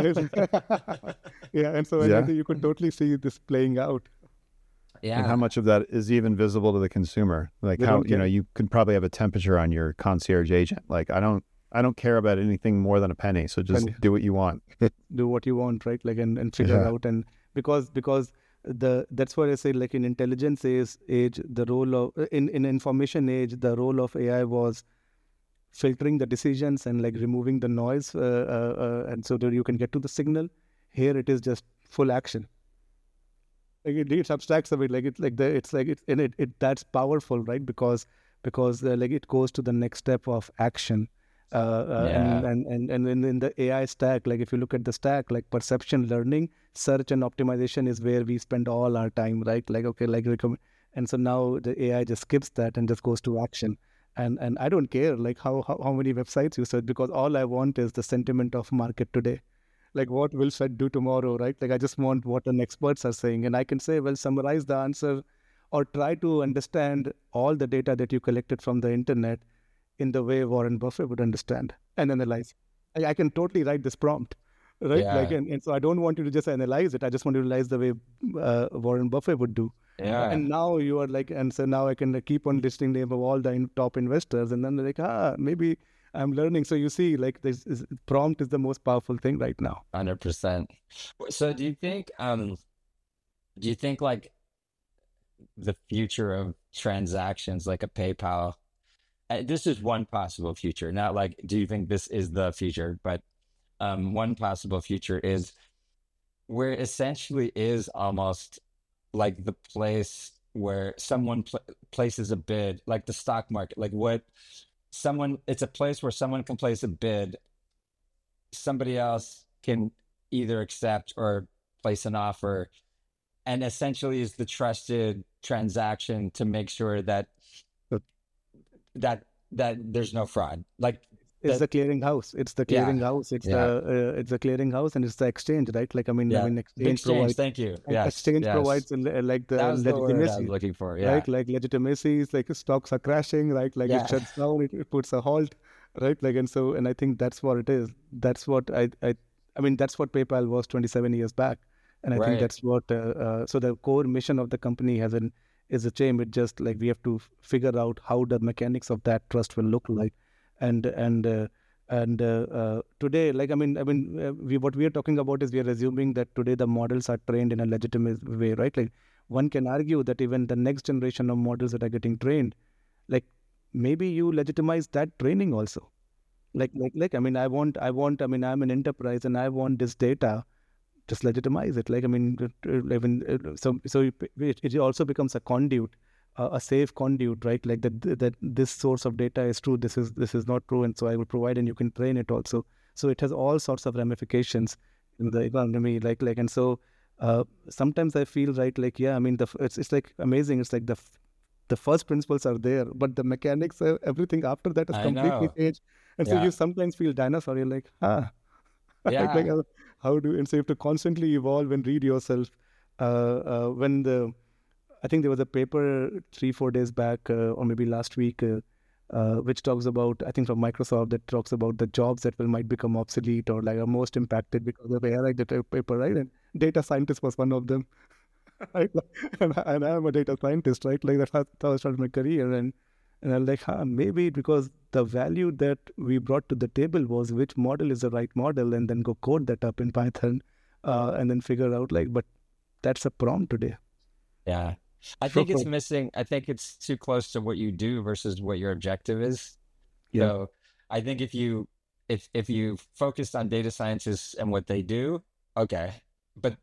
Speaker 3: yeah, and so and I
Speaker 1: Yeah.
Speaker 3: think you could totally see this playing out.
Speaker 2: Yeah.
Speaker 1: And how much of that is even visible to the consumer? Like
Speaker 3: They
Speaker 1: how,
Speaker 3: don't
Speaker 1: you know,
Speaker 3: care.
Speaker 1: you can probably have a temperature on your concierge agent. Like I don't, I don't care about anything more than a penny. So just
Speaker 3: Penny.
Speaker 1: do what you want.
Speaker 3: Do what you want, right? Like and, and figure
Speaker 1: Yeah.
Speaker 3: out and because because the that's what I say. Like in intelligence age, age the role of in in information age, the role of A I was filtering the decisions and like removing the noise, uh, uh, uh, and so that you can get to the signal. Here it is just full action. Like it, it abstracts a bit. Like it's like the it's like it's and it, it that's powerful, right? Because because uh, like it goes to the next step of action. Uh, uh, and,
Speaker 2: Yeah.
Speaker 3: and and and in, in the A I stack, like if you look at the stack, like perception, learning, search, and optimization is where we spend all our time, right? Like okay, like recommend, and so now the A I just skips that and just goes to action. And and I don't care like how, how how many websites you search because all I want is the sentiment of market today. Like what will Fed do tomorrow, right? Like I just want what an experts are saying, and I can say, well, summarize the answer, or try to understand all the data that you collected from the internet in the way Warren Buffett would understand and analyze. I, I can totally write this prompt, right? Like,
Speaker 2: Yeah.
Speaker 3: and, and so I don't want you to just analyze it. I just want to analyze the way uh, Warren Buffett would do.
Speaker 2: Yeah.
Speaker 3: And now you are like, and so now I can like, keep on listing name of all the in, top investors, and then they're like, ah, maybe I'm learning. So you see, like this is, prompt is the most powerful thing right now.
Speaker 2: one hundred percent. So do you think um do you think like the future of transactions like a PayPal, uh, this is one possible future, not like do you think this is the future, but um one possible future is where it essentially is almost like the place where someone pl- places a bid, like the stock market, like what someone, it's a place where someone can place a bid, somebody else can either accept or place an offer, and essentially is the trusted transaction to make sure that that that there's no fraud. Like
Speaker 3: It's
Speaker 2: that,
Speaker 3: the clearing house. It's the
Speaker 2: Yeah.
Speaker 3: clearing house. It's
Speaker 2: Yeah.
Speaker 3: the uh, it's the clearing house, and it's the exchange, right? Like I mean, I
Speaker 2: yeah,
Speaker 3: mean,
Speaker 2: the
Speaker 3: exchange
Speaker 2: exchange.
Speaker 3: provides
Speaker 2: Thank you.
Speaker 3: and
Speaker 2: Yes,
Speaker 3: exchange
Speaker 2: yes.
Speaker 3: provides uh, li- like the
Speaker 2: That was the word I was
Speaker 3: legitimacy,
Speaker 2: looking for. Yeah,
Speaker 3: right? Like legitimacy is like stocks are crashing, right? Like
Speaker 2: Yeah.
Speaker 3: it shuts down, it, it puts a halt, right? Like and so, and I think that's what it is. That's what I I I mean, that's what PayPal was twenty-seven years back, and I
Speaker 2: Right.
Speaker 3: think that's what. Uh, uh, so the core mission of the company has an is a change. It just like we have to f- figure out how the mechanics of that trust will look like, and and. Uh, and uh, uh, today, like I mean, I mean, uh, we what we are talking about is we are assuming that today the models are trained in a legitimate way, right? Like one can argue that even the next generation of models that are getting trained, like maybe you legitimize that training also. Like, like, like. I mean, I want, I want. I mean, I'm an enterprise and I want this data. Just legitimize it. Like, I mean, uh, uh, I mean, uh, so so it, it also becomes a conduit, uh, a safe conduit, right? Like that that this source of data is true. This is this is not true, and so I will provide, and you can train it also. So it has all sorts of ramifications in the economy. Like like, and so uh, sometimes I feel right. Like yeah, I mean, the it's it's like amazing. It's like the the first principles are there, but the mechanics, uh, everything after that is
Speaker 2: I
Speaker 3: completely
Speaker 2: know.
Speaker 3: changed. And so
Speaker 2: Yeah.
Speaker 3: you sometimes feel dinosaur. You're like, ah.
Speaker 2: Yeah.
Speaker 3: like, uh, how do and so you have to constantly evolve and read yourself. Uh, uh, when the I think there was a paper three four days back uh, or maybe last week, uh, uh, which talks about I think from Microsoft that talks about the jobs that will might become obsolete or like are most impacted because of A I. Like the t- paper, right? And data scientist was one of them. Right? and, I, and I'm a data scientist, right? Like that's how I started my career, and and I'm like, huh, maybe because the value that we brought to the table was which model is the right model, and then go code that up in Python, uh, and then figure out like, but that's a prompt today.
Speaker 2: Yeah. I think it's missing. I think it's too close to what you do versus what your objective is.
Speaker 3: Yeah.
Speaker 2: So I think if you if if you focused on data scientists and what they do, okay, but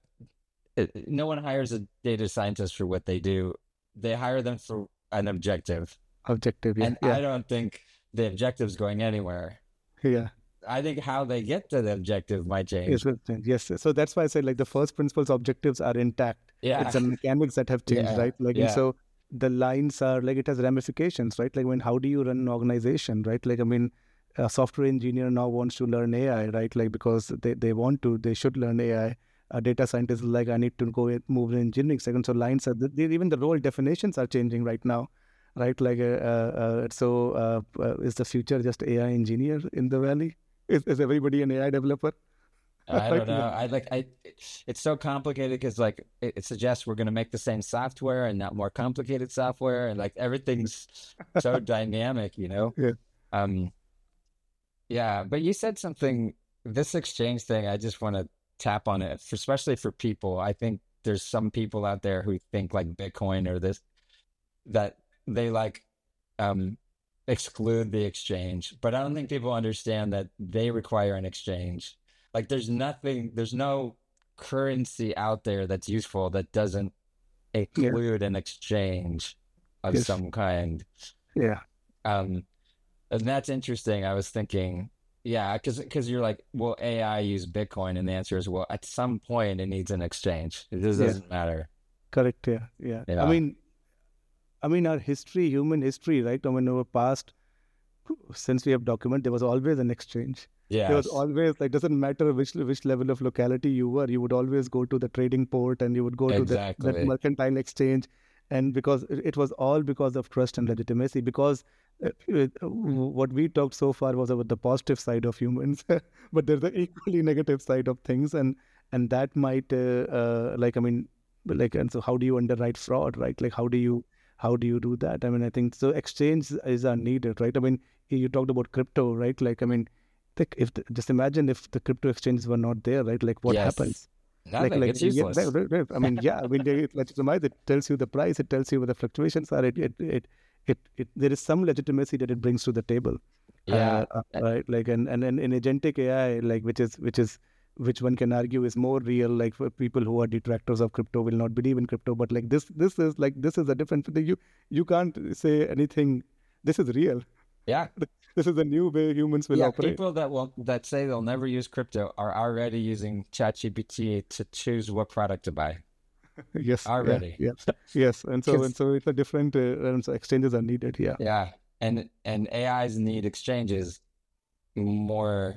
Speaker 2: it, no one hires a data scientist for what they do. They hire them for an objective.
Speaker 3: Objective, yeah,
Speaker 2: And
Speaker 3: yeah,
Speaker 2: I don't think the objective's going anywhere.
Speaker 3: yeah.
Speaker 2: I think how they get to the objective might change.
Speaker 3: Yes, yes. So that's why I said like the first principles objectives are intact.
Speaker 2: Yeah.
Speaker 3: It's the mechanics that have changed,
Speaker 2: Yeah,
Speaker 3: right? Like
Speaker 2: yeah.
Speaker 3: and so the lines are like, it has ramifications, right? Like, I mean, how do you run an organization, right? Like, I mean, a software engineer now wants to learn A I, right? Like, because they, they want to, they should learn A I. A data scientist is like, I need to go and move in engineering second. So lines are, even the role definitions are changing right now, right? Like, uh, uh, so uh, uh, is the future just A I engineer in the valley? Is, is everybody an A I developer?
Speaker 2: I don't know. I like I. It's so complicated because like it, it suggests we're going to make the same software and not more complicated software, and like everything's so dynamic, you know.
Speaker 3: Yeah.
Speaker 2: Um. Yeah, but you said something. This exchange thing, I just want to tap on it, for, especially for people. I think there's some people out there who think like Bitcoin or this, that they like um exclude the exchange, but I don't think people understand that they require an exchange. Like there's nothing, there's no currency out there that's useful that doesn't include yeah. an exchange of yes. some kind.
Speaker 3: Yeah.
Speaker 2: Um, and that's interesting. I was thinking, yeah, because because you're like, will A I use Bitcoin? And the answer is, well, at some point it needs an exchange. It just doesn't yeah. matter.
Speaker 3: Correct. Yeah. yeah. Yeah. I mean, I mean, our history, human history, right? I mean, our past, since we have document, there was always an exchange.
Speaker 2: Yeah,
Speaker 3: there was always like, doesn't matter which which level of locality you were, you would always go to the trading port and you would go
Speaker 2: exactly.
Speaker 3: to that, that mercantile exchange, and because it was all because of trust and legitimacy. Because uh, uh, what we talked so far was about the positive side of humans, but there's the equally negative side of things, and and that might uh, uh, like I mean, like and so how do you underwrite fraud, right? Like how do you how do you do that? I mean, I think so. Exchange is needed, right? I mean, you talked about crypto, right? Like I mean. If the, just imagine if the crypto exchanges were not there, right? Like what
Speaker 2: yes.
Speaker 3: happens?
Speaker 2: Nothing.
Speaker 3: Like, like
Speaker 2: it's useless.
Speaker 3: Yeah, right, right. I mean, yeah. I mean, it legitimize. It tells you the price. It tells you what the fluctuations are. It, it, it, it, it there is some legitimacy that it brings to the table.
Speaker 2: Yeah.
Speaker 3: Uh, right. Like, and, and and in agentic A I, like which is which is which one can argue is more real. Like for people who are detractors of crypto will not believe in crypto, but like this, this is like this is a different thing. You you can't say anything. This is real.
Speaker 2: Yeah.
Speaker 3: This is a new way humans will
Speaker 2: yeah,
Speaker 3: operate.
Speaker 2: People that will that say they'll never use crypto are already using ChatGPT to choose what product to buy.
Speaker 3: Yes,
Speaker 2: already.
Speaker 3: Yeah, yeah. Yes, and so and so it's a different. Uh, and so exchanges are needed. Yeah.
Speaker 2: Yeah, and and A Is need exchanges more,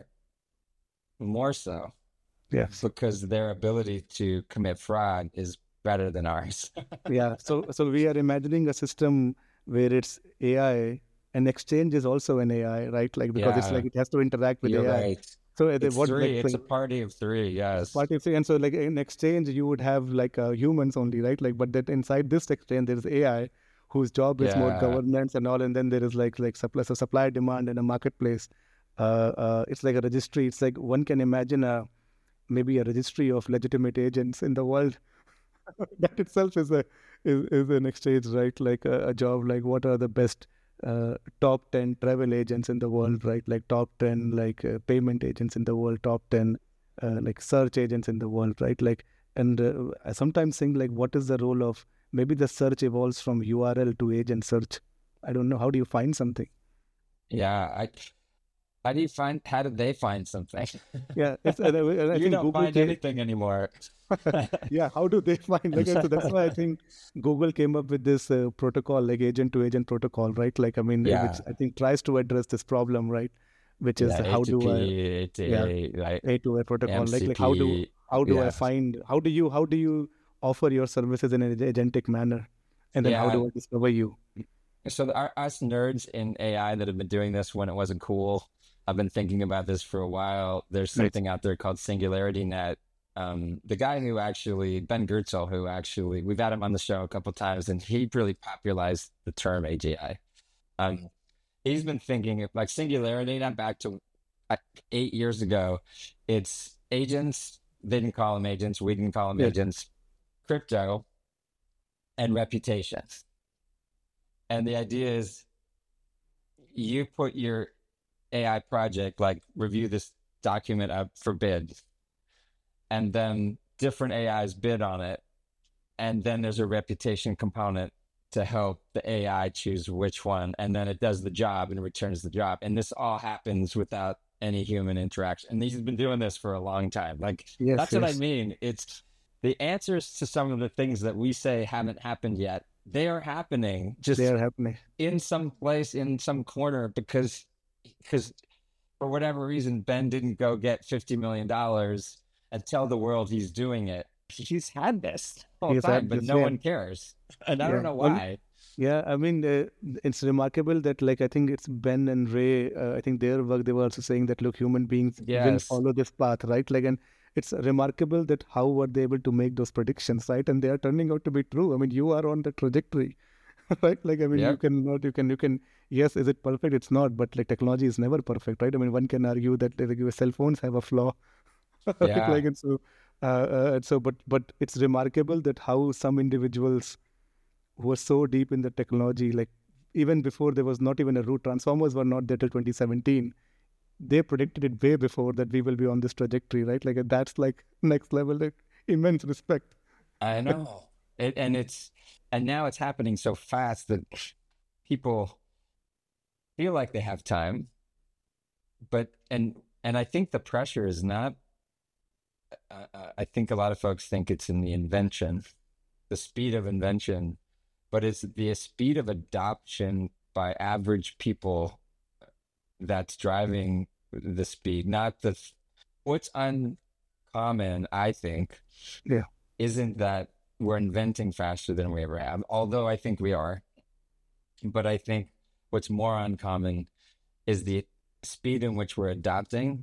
Speaker 2: more so.
Speaker 3: Yes,
Speaker 2: because their ability to commit fraud is better than ours.
Speaker 3: yeah. So so we are imagining a system where it's A I. And exchange is also an A I, right? Like because
Speaker 2: yeah,
Speaker 3: it's like it has to interact with
Speaker 2: you're
Speaker 3: A I.
Speaker 2: Right.
Speaker 3: So
Speaker 2: it's
Speaker 3: what,
Speaker 2: three.
Speaker 3: Like,
Speaker 2: it's a party of three. Yes.
Speaker 3: Party of three, and so like in exchange you would have like uh, humans only, right? Like but that inside this exchange there is A I, whose job is
Speaker 2: yeah.
Speaker 3: more governance and all, and then there is like like supply, so supply demand in a marketplace. Uh, uh, it's like a registry. It's like one can imagine a maybe a registry of legitimate agents in the world. That itself is a is, is an exchange, right? Like a, a job. Like what are the best Uh, top ten travel agents in the world, right? Like top ten like uh, payment agents in the world, top ten uh, like search agents in the world, right? Like, and uh, I sometimes think like, what is the role of maybe the search evolves from U R L to agent search? I don't know. How do you find something?
Speaker 2: Yeah, I. How do you find? How did they find something?
Speaker 3: Yeah, it's, and I, and I
Speaker 2: you
Speaker 3: think
Speaker 2: don't
Speaker 3: Google
Speaker 2: find
Speaker 3: came,
Speaker 2: anything anymore.
Speaker 3: Yeah, how do they find? Like, so that's why I think Google came up with this uh, protocol, like agent-to-agent protocol, right? Like, I mean,
Speaker 2: yeah.
Speaker 3: which I think tries to address this problem, right? Which is
Speaker 2: yeah,
Speaker 3: how
Speaker 2: A two P,
Speaker 3: do I,
Speaker 2: A to A,
Speaker 3: yeah,
Speaker 2: right?
Speaker 3: A to A protocol,
Speaker 2: M C P,
Speaker 3: like, like how do how do
Speaker 2: yeah.
Speaker 3: I find? How do you how do you offer your services in an agentic manner, and then
Speaker 2: yeah.
Speaker 3: how do I discover you?
Speaker 2: So our, us nerds in A I that have been doing this when it wasn't cool. I've been thinking about this for a while. There's something right. out there called Singularity Net. Um, the guy who actually, Ben Goertzel, who actually, we've had him on the show a couple of times, and he really popularized the term A G I. Um, he's been thinking of like Singularity Net back to uh, eight years ago. It's agents, they didn't call them agents, we didn't call them yeah. agents, crypto, and reputations. And the idea is you put your A I project, like review this document up for bid, and then different A Is bid on it. And then there's a reputation component to help the A I choose which one. And then it does the job and returns the job. And this all happens without any human interaction. And he's been doing this for a long time. Like, yes, that's yes. what I mean. It's the answers to some of the things that we say haven't happened yet they are happening just
Speaker 3: They are happening.
Speaker 2: in some place, in some corner, because because for whatever reason, Ben didn't go get fifty million dollars and tell the world he's doing it. He's had this all the
Speaker 3: He's
Speaker 2: time,
Speaker 3: had
Speaker 2: but
Speaker 3: this,
Speaker 2: no
Speaker 3: yeah.
Speaker 2: one cares. And I
Speaker 3: Yeah.
Speaker 2: don't know
Speaker 3: Well,
Speaker 2: why.
Speaker 3: yeah, I mean, uh, it's remarkable that, like, I think it's Ben and Ray, uh, I think their work, they were also saying that, look, human beings will
Speaker 2: Yes.
Speaker 3: follow this path, right? Like, and it's remarkable that how were they able to make those predictions, right? And they are turning out to be true. I mean, you are on the trajectory, right? Like, I mean, you
Speaker 2: Yep.
Speaker 3: can not, you can, you can, yes, is it perfect? It's not, but like technology is never perfect, right? I mean, one can argue that like, your cell phones have a flaw, right?
Speaker 2: Yeah.
Speaker 3: Like, and so, uh, uh, so, but, but it's remarkable that how some individuals who were so deep in the technology, like even before there was not even a root, Transformers were not there till twenty seventeen. They predicted it way before that we will be on this trajectory, right? Like that's like next level, like immense respect.
Speaker 2: I know. It, and it's and now it's happening so fast that people feel like they have time, but and and I think the pressure is not. Uh, I think a lot of folks think it's in the invention, the speed of invention, but it's the speed of adoption by average people that's driving the speed, not the. What's uncommon, I think,
Speaker 3: Yeah.
Speaker 2: isn't that we're inventing faster than we ever have, although I think we are. But I think what's more uncommon is the speed in which we're adopting.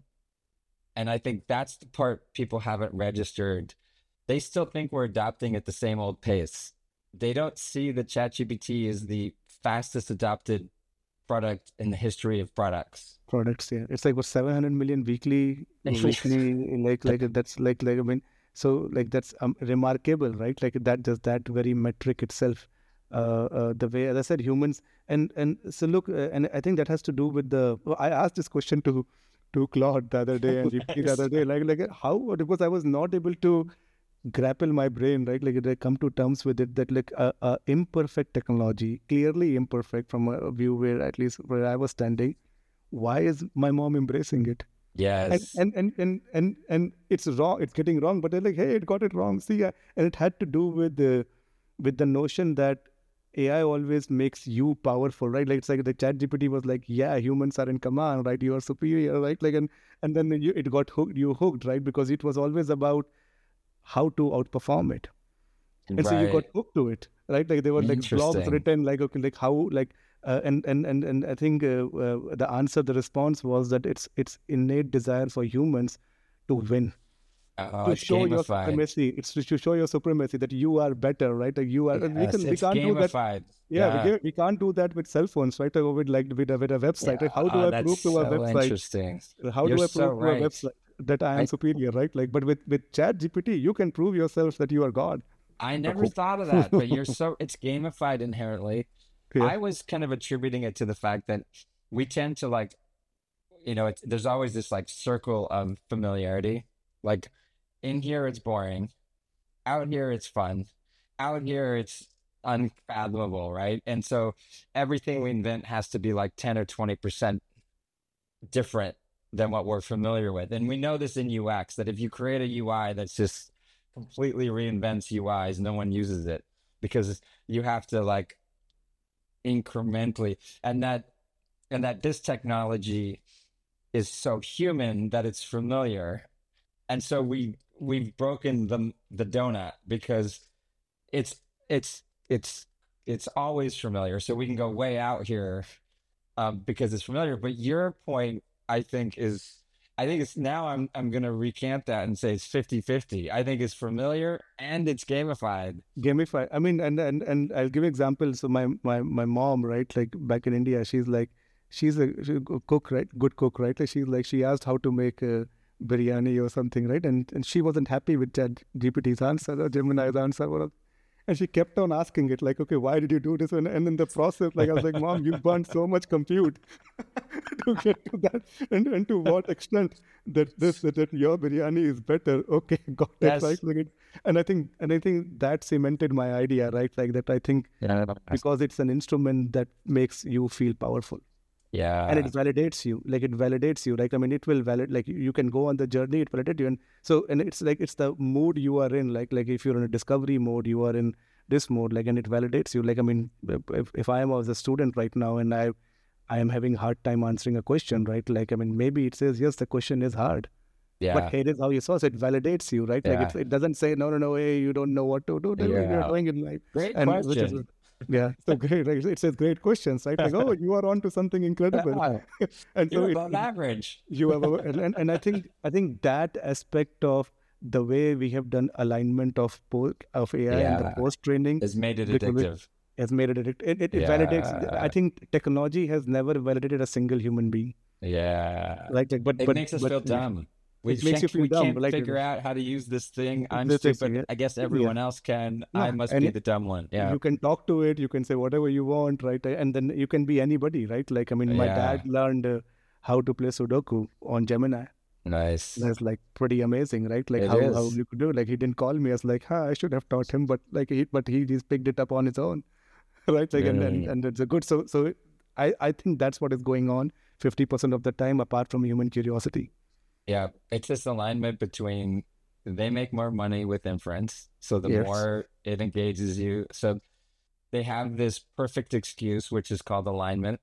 Speaker 2: And I think that's the part people haven't registered. They still think we're adopting at the same old pace. They don't see that ChatGPT is the fastest adopted product in the history of products.
Speaker 3: Products, yeah. It's like what seven hundred million weekly, weekly, like like that's like like I mean, so like that's um, remarkable, right? Like that just that very metric itself. Uh, uh, the way, as I said, humans and and so look, uh, and I think that has to do with the. Well, I asked this question to to Claude the other day and G P T the other day, like like how, because I was not able to grapple my brain, right? Like I come to terms with it that like a, a imperfect technology, clearly imperfect from a view where at least where I was standing. Why is my mom embracing it?
Speaker 2: Yes.
Speaker 3: And and and and and, and it's wrong. It's getting wrong. But they're like, hey, it got it wrong. See, uh, and it had to do with the with the notion that A I always makes you powerful, right? Like it's like the Chat G P T was like, yeah, humans are in command, right? You are superior, right? Like and and then you, it got hooked, you hooked, right? Because it was always about how to outperform it, and
Speaker 2: right.
Speaker 3: so you got hooked to it, right? Like there were like blogs
Speaker 2: Interesting.
Speaker 3: written, like okay, like how, like uh, and and and and I think uh, uh, the answer, the response was that it's it's innate desire for humans to win.
Speaker 2: Oh,
Speaker 3: To
Speaker 2: it's
Speaker 3: show your
Speaker 2: gamified.
Speaker 3: supremacy, it's to show your supremacy that you are better, right? Like you are. and we
Speaker 2: Yes,
Speaker 3: can we
Speaker 2: it's
Speaker 3: can't do that.
Speaker 2: gamified.
Speaker 3: Yeah,
Speaker 2: Yeah.
Speaker 3: We, can, we can't do that with cell phones, right? Or with like with a, with a website.
Speaker 2: Yeah.
Speaker 3: Like, how do
Speaker 2: Oh,
Speaker 3: I
Speaker 2: that's
Speaker 3: prove to a
Speaker 2: so
Speaker 3: website?
Speaker 2: interesting.
Speaker 3: How
Speaker 2: You're
Speaker 3: do I
Speaker 2: so
Speaker 3: prove to
Speaker 2: right.
Speaker 3: a website that I am
Speaker 2: I-
Speaker 3: superior, right? Like, but with with Chat G P T, you can prove yourself that you are God.
Speaker 2: I never thought of that, but you're so, it's gamified inherently.
Speaker 3: Yeah.
Speaker 2: I was kind of attributing it to the fact that we tend to like, you know, it's, there's always this like circle of familiarity. Like in here, it's boring. Out here, it's fun. Out here, it's unfathomable, right? And so everything we invent has to be like ten or twenty percent different than what we're familiar with. And we know this in U X, that if you create a U I that's just completely reinvents U Is, no one uses it because you have to like incrementally, and that and that this technology is so human that it's familiar. And so we we've broken the the donut because it's it's it's it's always familiar. So we can go way out here um, because it's familiar. But your point, I think, is I think it's now I'm I'm gonna recant that and say it's fifty-fifty. I think it's familiar and it's gamified.
Speaker 3: Gamify. I mean, and and and I'll give examples. So my my my mom, right? Like back in India, she's like she's a, she's a cook, right? Good cook, right? Like she's like she asked how to make a biryani or something, right? And and she wasn't happy with Chat G P T's answer or Gemini's answer, or, and she kept on asking it, like, okay, why did you do this? And, and in the process, like I was like, Mom, you burned so much compute to get to that, and, and to what extent that this that, that your biryani is better. Okay, got
Speaker 2: Yes.
Speaker 3: it, right? Like it, and I think and I think that cemented my idea, right? Like that I think
Speaker 2: Yeah.
Speaker 3: because it's an instrument that makes you feel powerful.
Speaker 2: Yeah.
Speaker 3: And it validates you, like it validates you. Like, I mean, it will validate, like you you can go on the journey, it validates you. And so, and it's like, it's the mood you are in, like, like if you're in a discovery mode, you are in this mode, like, and it validates you. Like, I mean, if, if I am as a student right now and I, I am having a hard time answering a question, right? Like, I mean, maybe it says, yes, the question is hard.
Speaker 2: Yeah.
Speaker 3: But here is how you solve it. It validates you, right? Like,
Speaker 2: Yeah.
Speaker 3: it's, it doesn't say, no, no, no, hey, you don't know what to do. Yeah. You're doing in life.
Speaker 2: Great
Speaker 3: and
Speaker 2: question.
Speaker 3: Which is, yeah, so great. Right? It says great questions, right? Like, oh, you are on to something incredible.
Speaker 2: Yeah.
Speaker 3: and
Speaker 2: You're
Speaker 3: so
Speaker 2: above
Speaker 3: it,
Speaker 2: average.
Speaker 3: You have, a, and, and I think I think that aspect of the way we have done alignment of po- of A I
Speaker 2: Yeah.
Speaker 3: and the post training
Speaker 2: Has made it addictive.
Speaker 3: has made it addictive. It, it, it
Speaker 2: Yeah.
Speaker 3: validates. I think technology has never validated a single human being.
Speaker 2: Yeah.
Speaker 3: Right? Like, but
Speaker 2: It
Speaker 3: but,
Speaker 2: makes us
Speaker 3: but,
Speaker 2: feel dumb. We
Speaker 3: It makes
Speaker 2: can't,
Speaker 3: you feel
Speaker 2: we
Speaker 3: dumb,
Speaker 2: can't
Speaker 3: like-
Speaker 2: figure out how to use this thing. I'm
Speaker 3: This thing,
Speaker 2: stupid.
Speaker 3: yeah.
Speaker 2: I guess everyone else can.
Speaker 3: No,
Speaker 2: I must
Speaker 3: and
Speaker 2: be
Speaker 3: it-
Speaker 2: the dumb one. Yeah.
Speaker 3: You can talk to it. You can say whatever you want, right? And then you can be anybody, right? Like, I mean, my
Speaker 2: Yeah.
Speaker 3: dad learned uh, how to play Sudoku on Gemini.
Speaker 2: Nice.
Speaker 3: That's like pretty amazing, right? Like
Speaker 2: It
Speaker 3: how,
Speaker 2: is.
Speaker 3: how you could do it. Like he didn't call me. I was like, huh, I should have taught him, but like he, but he just picked it up on his own, right? Like and, and
Speaker 2: Mm.
Speaker 3: and it's a good. So so I I think that's what is going on fifty percent of the time, apart from human curiosity.
Speaker 2: Yeah. It's this alignment between they make more money with inference. So the
Speaker 3: Yes.
Speaker 2: more it engages you. So they have this perfect excuse, which is called alignment,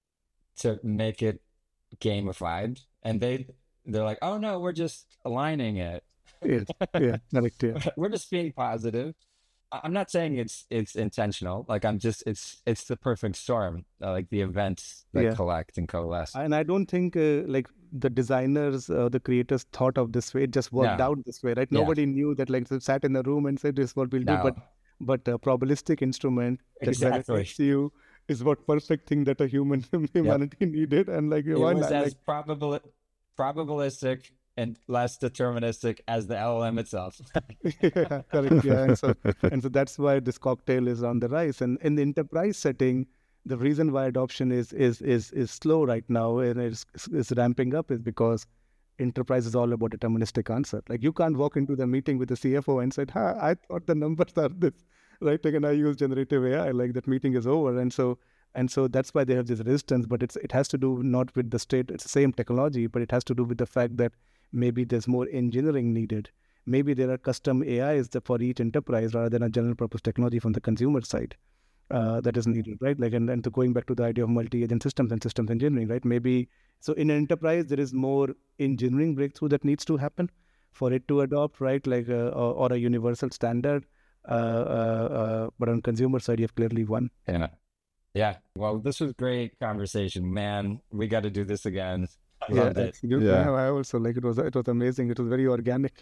Speaker 2: to make it gamified. And they, they're like, oh no, we're just aligning it.
Speaker 3: Yes, yeah, correct. Yeah,
Speaker 2: We're just being positive. I- I'm not saying it's it's intentional. Like I'm just it's it's the perfect storm. Uh, like the events that
Speaker 3: Yeah.
Speaker 2: collect and coalesce.
Speaker 3: and I don't think uh, like the designers, uh, the creators thought of this way. It just worked
Speaker 2: No.
Speaker 3: out this way, right?
Speaker 2: Yeah.
Speaker 3: Nobody knew that. Like they sat in a room and said, "This is what we'll do."
Speaker 2: No.
Speaker 3: But but a probabilistic instrument that
Speaker 2: Exactly.
Speaker 3: validates you is what perfect thing that a human humanity needed. And like
Speaker 2: It
Speaker 3: why
Speaker 2: was
Speaker 3: not?
Speaker 2: as
Speaker 3: Like,
Speaker 2: probabil probabilistic and less deterministic as the L L M itself.
Speaker 3: yeah, correct. Yeah, and so and so that's why this cocktail is on the rise. And in the enterprise setting, the reason why adoption is is is is slow right now and is is ramping up is because enterprise is all about deterministic answer. Like you can't walk into the meeting with the C F O and say, "Ha, I thought the numbers are this," right? Like, and I use generative A I. Like that meeting is over, and so and so that's why they have this resistance. But it's it has to do not with the state. It's the same technology, but it has to do with the fact that maybe there's more engineering needed. Maybe there are custom A Is that for each enterprise rather than a general purpose technology from the consumer side uh, that is needed, right? Like, and, and to going back to the idea of multi-agent systems and systems engineering, right? Maybe, so in an enterprise, there is more engineering breakthrough that needs to happen for it to adopt, right? Like, uh, or, or a universal standard. Uh, uh, uh, but on consumer side, you have clearly won.
Speaker 2: Yeah. Yeah. Well, this was great conversation, man. We got to do this again. I loved it.
Speaker 3: absolutely.
Speaker 1: Yeah.
Speaker 3: Yeah, I also like it was it was amazing. It was very organic.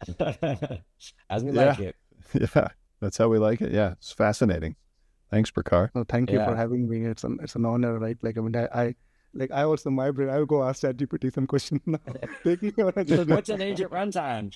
Speaker 2: As we
Speaker 1: Yeah.
Speaker 2: like it.
Speaker 1: Yeah, that's how we like it. Yeah, it's fascinating. Thanks, Prakar.
Speaker 3: So thank you for
Speaker 2: Yeah.
Speaker 3: having me. It's an it's an honor, right? Like I mean, I, I like I also my brain. I will go ask ChatGPT some question now. Taking on a journey.
Speaker 2: What's an agent runtime?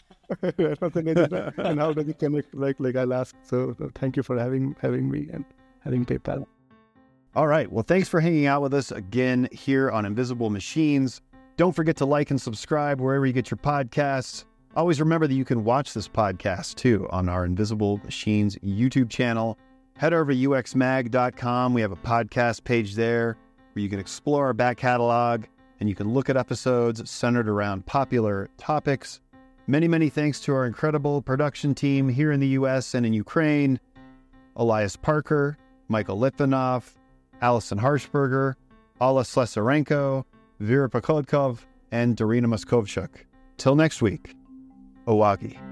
Speaker 3: and how does it connect? Like like I'll ask. So uh, thank you for having having me and having PayPal.
Speaker 1: All right. Well, thanks for hanging out with us again here on Invisible Machines. Don't forget to like and subscribe wherever you get your podcasts. Always remember that you can watch this podcast too on our Invisible Machines YouTube channel. Head over to U X mag dot com. We have a podcast page there where you can explore our back catalog and you can look at episodes centered around popular topics. Many, many thanks to our incredible production team here in the U S and in Ukraine. Elias Parker, Michael Litvinov, Allison Harshberger, Alla Slesarenko, Vera Pokodkov, and Darina Moskovchuk. Till next week, Owagi.